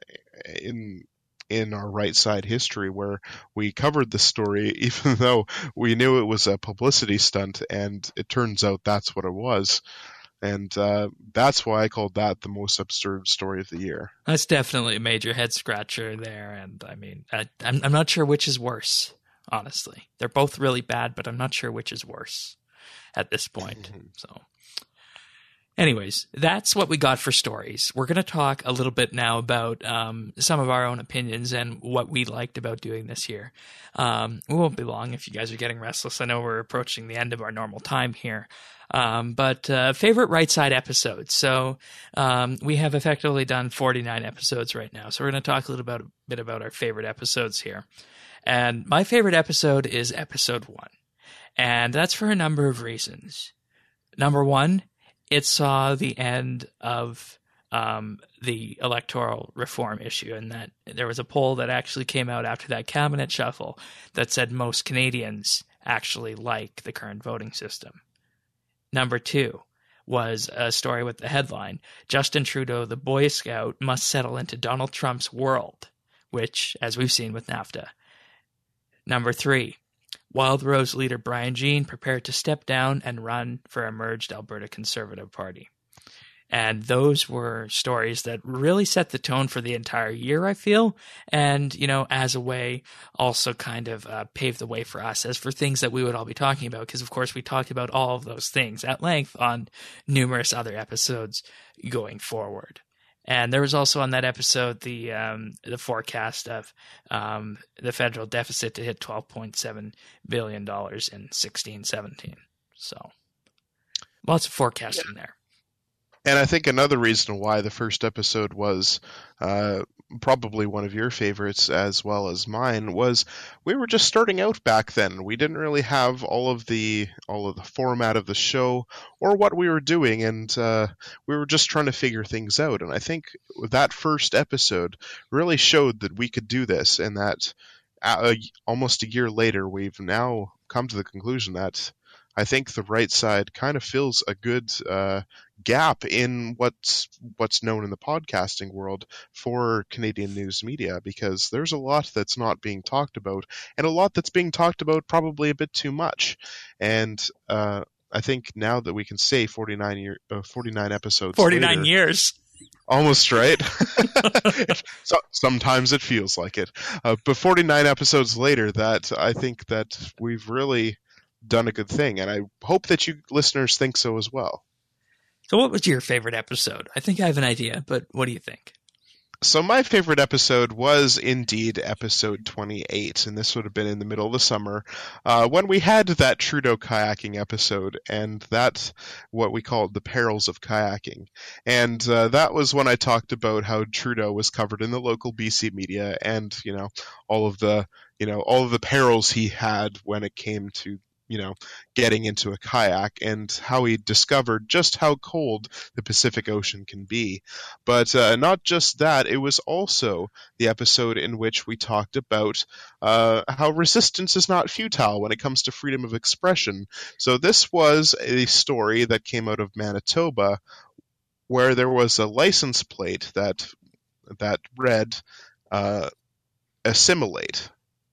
in in our right side history, where we covered the story even though we knew it was a publicity stunt, and it turns out that's what it was. And uh, that's why I called that the most absurd story of the year. That's definitely a major head scratcher there, and I mean, I, I'm I'm not sure which is worse. Honestly, they're both really bad, but I'm not sure which is worse at this point. Mm-hmm. So, anyways, that's what we got for stories. We're going to talk a little bit now about um, some of our own opinions and what we liked about doing this year. Um, we won't be long if you guys are getting restless. I know we're approaching the end of our normal time here. Um, but uh, favorite right side episodes. So um, we have effectively done forty-nine episodes right now. So we're going to talk a little about, a bit about our favorite episodes here. And my favorite episode is episode one. And that's for a number of reasons. Number one, it saw the end of um, the electoral reform issue, and that there was a poll that actually came out after that cabinet shuffle that said most Canadians actually like the current voting system. Number two was a story with the headline, Justin Trudeau, the Boy Scout, must settle into Donald Trump's world, which, as we've seen with NAFTA. Number three, Wild Rose leader Brian Jean prepared to step down and run for a merged Alberta Conservative Party. And those were stories that really set the tone for the entire year, I feel. And, you know, as a way, also kind of uh, paved the way for us as for things that we would all be talking about. Because, of course, we talked about all of those things at length on numerous other episodes going forward. And there was also on that episode the um, the forecast of um, the federal deficit to hit twelve point seven billion dollars in sixteen seventeen. So lots of forecasting yeah. there. And I think another reason why the first episode was uh, probably one of your favorites as well as mine was we were just starting out back then. We didn't really have all of the all of the format of the show or what we were doing, and uh, we were just trying to figure things out. And I think that first episode really showed that we could do this, and that uh, almost a year later, we've now come to the conclusion that I think the right side kind of fills a good uh, gap in what's what's known in the podcasting world for Canadian news media, because there's a lot that's not being talked about, and a lot that's being talked about probably a bit too much. And uh, I think now that we can say forty-nine year, uh, forty-nine episodes, forty-nine later, years. Almost right. So, sometimes it feels like it. Uh, but forty-nine episodes later, that I think that we've really done a good thing, and I hope that you listeners think so as well. So what was your favorite episode? I think I have an idea, but what do you think? So my favorite episode was indeed episode twenty-eight, and this would have been in the middle of the summer, uh, when we had that Trudeau kayaking episode, and that's what we called the perils of kayaking. And uh, that was when I talked about how Trudeau was covered in the local B C media, and you know all of the you know all of the perils he had when it came to you know, getting into a kayak, and how he discovered just how cold the Pacific Ocean can be. But uh, not just that, it was also the episode in which we talked about uh, how resistance is not futile when it comes to freedom of expression. So this was a story that came out of Manitoba, where there was a license plate that that read uh, assimilate,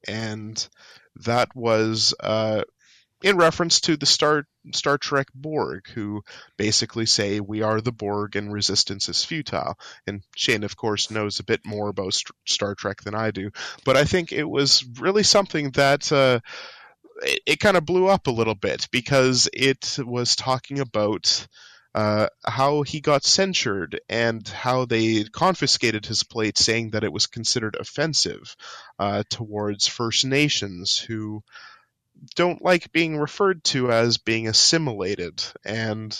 and that was uh, in reference to the Star Star Trek Borg, who basically say we are the Borg and resistance is futile. And Shane, of course, knows a bit more about St- Star Trek than I do, but I think it was really something that uh, it, it kind of blew up a little bit, because it was talking about uh, how he got censured and how they confiscated his plate, saying that it was considered offensive uh, towards First Nations who don't like being referred to as being assimilated. And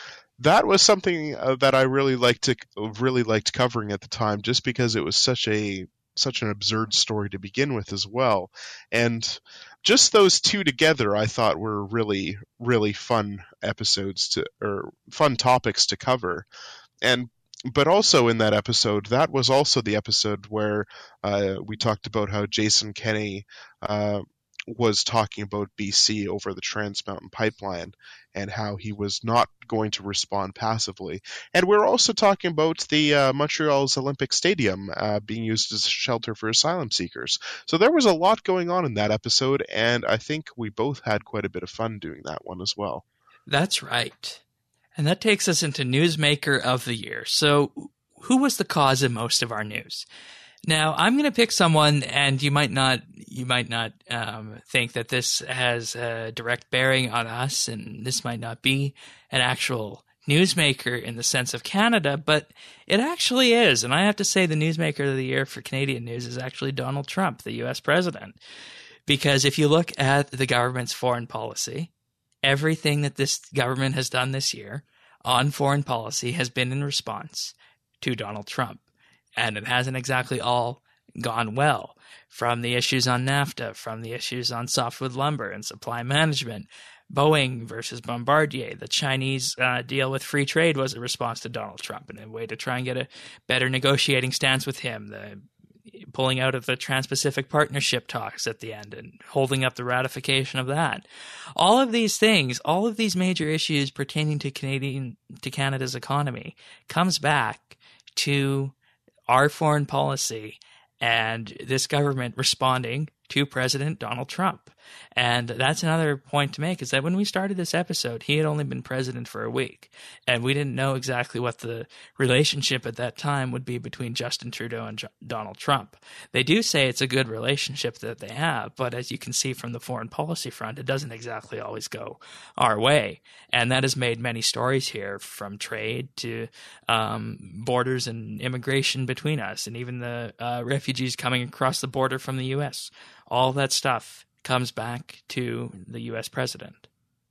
that was something uh, that I really liked to really liked covering at the time, just because it was such a such an absurd story to begin with as well. And just those two together, I thought were really really fun episodes to or fun topics to cover. And but also in that episode, that was also the episode where uh, we talked about how Jason Kenney uh, was talking about B C over the Trans Mountain Pipeline, and how he was not going to respond passively. And we we're also talking about the uh, Montreal's Olympic Stadium uh, being used as a shelter for asylum seekers. So there was a lot going on in that episode, and I think we both had quite a bit of fun doing that one as well. That's right. And that takes us into Newsmaker of the Year. So who was the cause of most of our news? Now, I'm going to pick someone, and you might not you might not um, think that this has a direct bearing on us, and this might not be an actual newsmaker in the sense of Canada, but it actually is. And I have to say the Newsmaker of the Year for Canadian news is actually Donald Trump, the U S president. Because if you look at the government's foreign policy, everything that this government has done this year on foreign policy has been in response to Donald Trump. And it hasn't exactly all gone well, from the issues on NAFTA, from the issues on softwood lumber and supply management, Boeing versus Bombardier. The Chinese uh, deal with free trade was a response to Donald Trump and a way to try and get a better negotiating stance with him. The pulling out of the Trans-Pacific Partnership talks at the end and holding up the ratification of that. All of these things, all of these major issues pertaining to Canadian to Canada's economy comes back to our foreign policy and this government responding to President Donald Trump. And that's another point to make, is that when we started this episode, he had only been president for a week, and we didn't know exactly what the relationship at that time would be between Justin Trudeau and Jo- Donald Trump. They do say it's a good relationship that they have, but as you can see from the foreign policy front, it doesn't exactly always go our way. And that has made many stories here, from trade to um, borders and immigration between us, and even the uh, refugees coming across the border from the U S. All that stuff comes back to the U S president.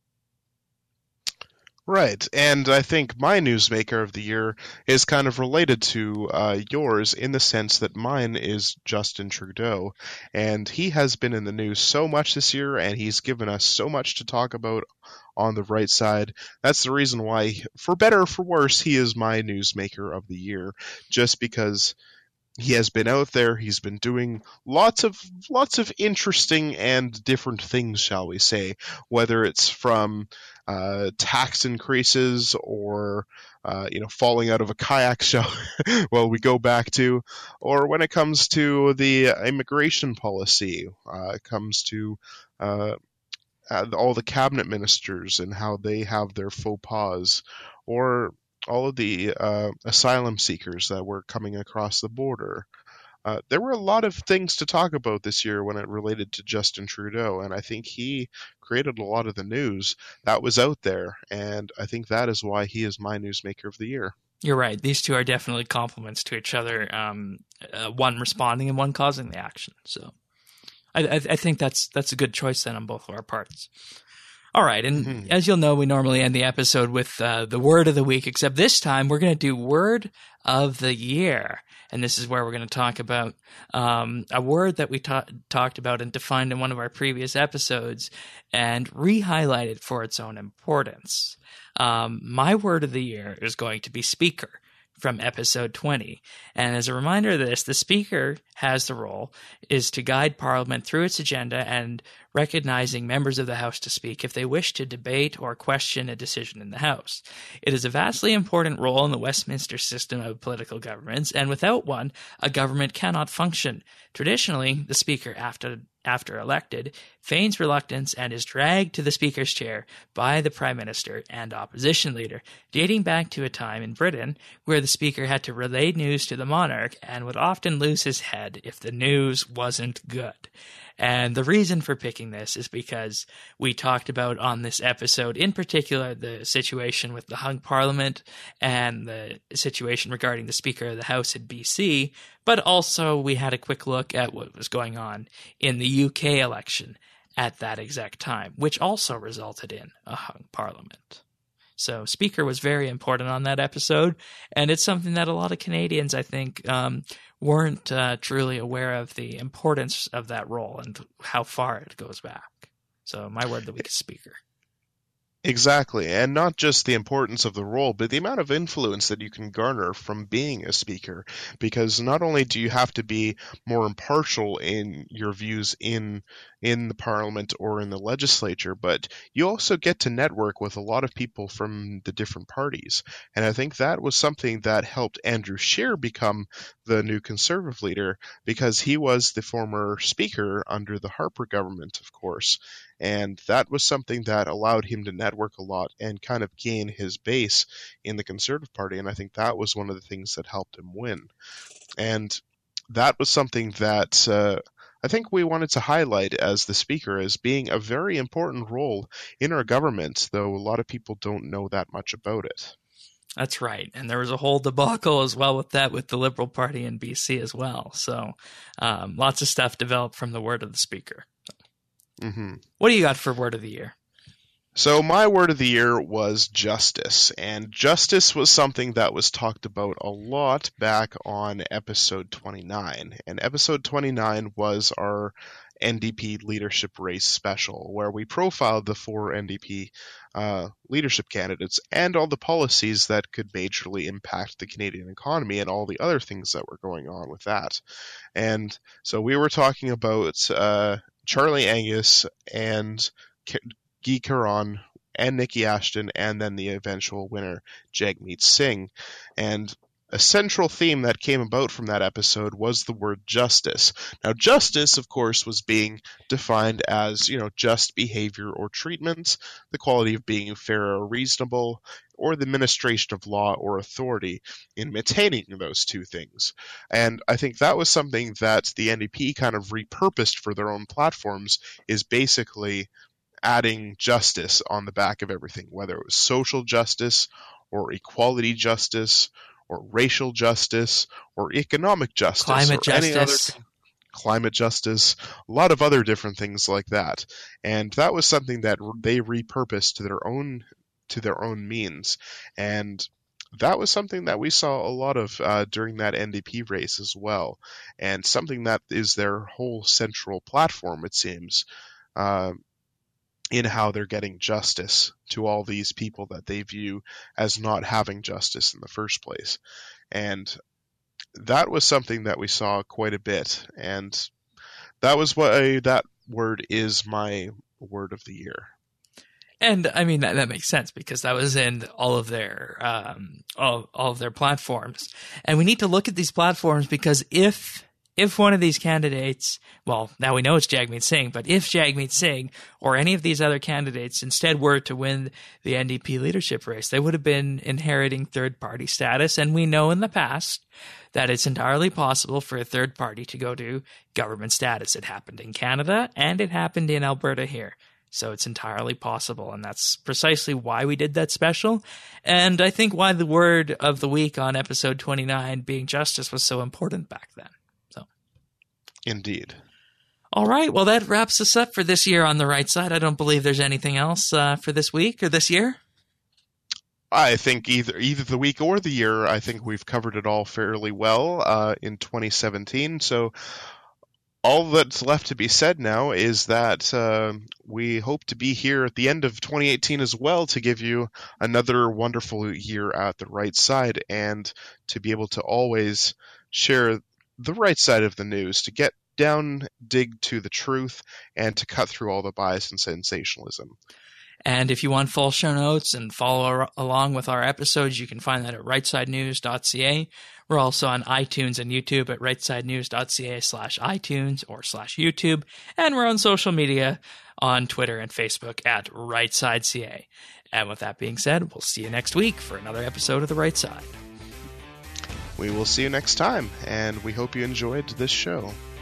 Right, and I think my Newsmaker of the Year is kind of related to uh, yours, in the sense that mine is Justin Trudeau, and he has been in the news so much this year, and he's given us so much to talk about on the right side. That's the reason why, for better or for worse, he is my Newsmaker of the Year, just because he has been out there, he's been doing lots of lots of interesting and different things, shall we say, whether it's from uh, tax increases or uh, you know falling out of a kayak show, well, we go back to, or when it comes to the immigration policy, uh, it comes to uh, uh, all the cabinet ministers and how they have their faux pas, or all of the uh, asylum seekers that were coming across the border. Uh, there were a lot of things to talk about this year when it related to Justin Trudeau, and I think he created a lot of the news that was out there, and I think that is why he is my newsmaker of the year. You're right. These two are definitely complements to each other, um, uh, one responding and one causing the action. So I, I, I think that's that's a good choice then on both of our parts. All right, and mm-hmm. as you'll know, we normally end the episode with uh, the word of the week, except this time we're going to do word of the year. And this is where we're going to talk about um, a word that we ta- talked about and defined in one of our previous episodes and re-highlighted for its own importance. Um, my word of the year is going to be speaker from episode twenty. And as a reminder of this, the speaker has the role is to guide Parliament through its agenda and recognizing members of the House to speak if they wish to debate or question a decision in the House. It is a vastly important role in the Westminster system of political governments, and without one, a government cannot function. Traditionally, the Speaker, after after elected, feigns reluctance and is dragged to the Speaker's chair by the Prime Minister and opposition leader, dating back to a time in Britain where the Speaker had to relay news to the monarch and would often lose his head if the news wasn't good. And the reason for picking this is because we talked about on this episode, in particular, the situation with the hung parliament and the situation regarding the Speaker of the House in B C, but also we had a quick look at what was going on in the U K election at that exact time, which also resulted in a hung parliament. So Speaker was very important on that episode, and it's something that a lot of Canadians, I think, um, weren't uh, truly aware of the importance of that role and how far it goes back. So my word of the week is speaker. Exactly, and not just the importance of the role, but the amount of influence that you can garner from being a speaker, because not only do you have to be more impartial in your views in in the parliament or in the legislature, but you also get to network with a lot of people from the different parties. And I think that was something that helped Andrew Scheer become the new Conservative leader, because he was the former speaker under the Harper government, of course. And that was something that allowed him to network a lot and kind of gain his base in the Conservative Party. And I think that was one of the things that helped him win. And that was something that uh, I think we wanted to highlight as the speaker as being a very important role in our government, though a lot of people don't know that much about it. That's right. And there was a whole debacle as well with that with the Liberal Party in B C as well. So um, lots of stuff developed from the word of the speaker. Mm-hmm. What do you got for word of the year? So my word of the year was justice, and justice was something that was talked about a lot back on episode twenty-nine, and episode twenty-nine was our N D P leadership race special, where we profiled the four N D P uh, leadership candidates and all the policies that could majorly impact the Canadian economy and all the other things that were going on with that. And so we were talking about uh, Charlie Angus and Guy Caron and Nikki Ashton, and then the eventual winner, Jagmeet Singh. And a central theme that came about from that episode was the word justice. Now, justice, of course, was being defined as, you know, just behavior or treatment, the quality of being fair or reasonable, or the administration of law or authority in maintaining those two things. And I think that was something that the N D P kind of repurposed for their own platforms, is basically adding justice on the back of everything, whether it was social justice or equality justice or racial justice or economic justice climate or justice. any other climate justice, a lot of other different things like that. And that was something that they repurposed to their own to their own means. And that was something that we saw a lot of uh, during that N D P race as well, and something that is their whole central platform, it seems, uh, in how they're getting justice to all these people that they view as not having justice in the first place. And that was something that we saw quite a bit. And that was what I, that word is my word of the year. And I mean, that, that makes sense because that was in all of their, um, all, all of their platforms. And we need to look at these platforms because if if one of these candidates, well, now we know it's Jagmeet Singh, but if Jagmeet Singh or any of these other candidates instead were to win the N D P leadership race, they would have been inheriting third-party status. And we know in the past that it's entirely possible for a third party to go to government status. It happened in Canada and it happened in Alberta here. So it's entirely possible, and that's precisely why we did that special. And I think why the word of the week on episode twenty-nine, being justice, was so important back then. So, indeed. All right, well, that wraps us up for this year on The Right Side. I don't believe there's anything else uh, for this week or this year. I think either either the week or the year, I think we've covered it all fairly well uh, in twenty seventeen. So all that's left to be said now is that uh, we hope to be here at the end of twenty eighteen as well to give you another wonderful year at the right side, and to be able to always share the right side of the news, to get down, dig to the truth, and to cut through all the bias and sensationalism. And if you want full show notes and follow ar- along with our episodes, you can find that at right side news dot c a. We're also on iTunes and YouTube at right side news dot c a slash iTunes or slash YouTube. And we're on social media on Twitter and Facebook at RightSideCA. And with that being said, we'll see you next week for another episode of The Right Side. We will see you next time, and we hope you enjoyed this show.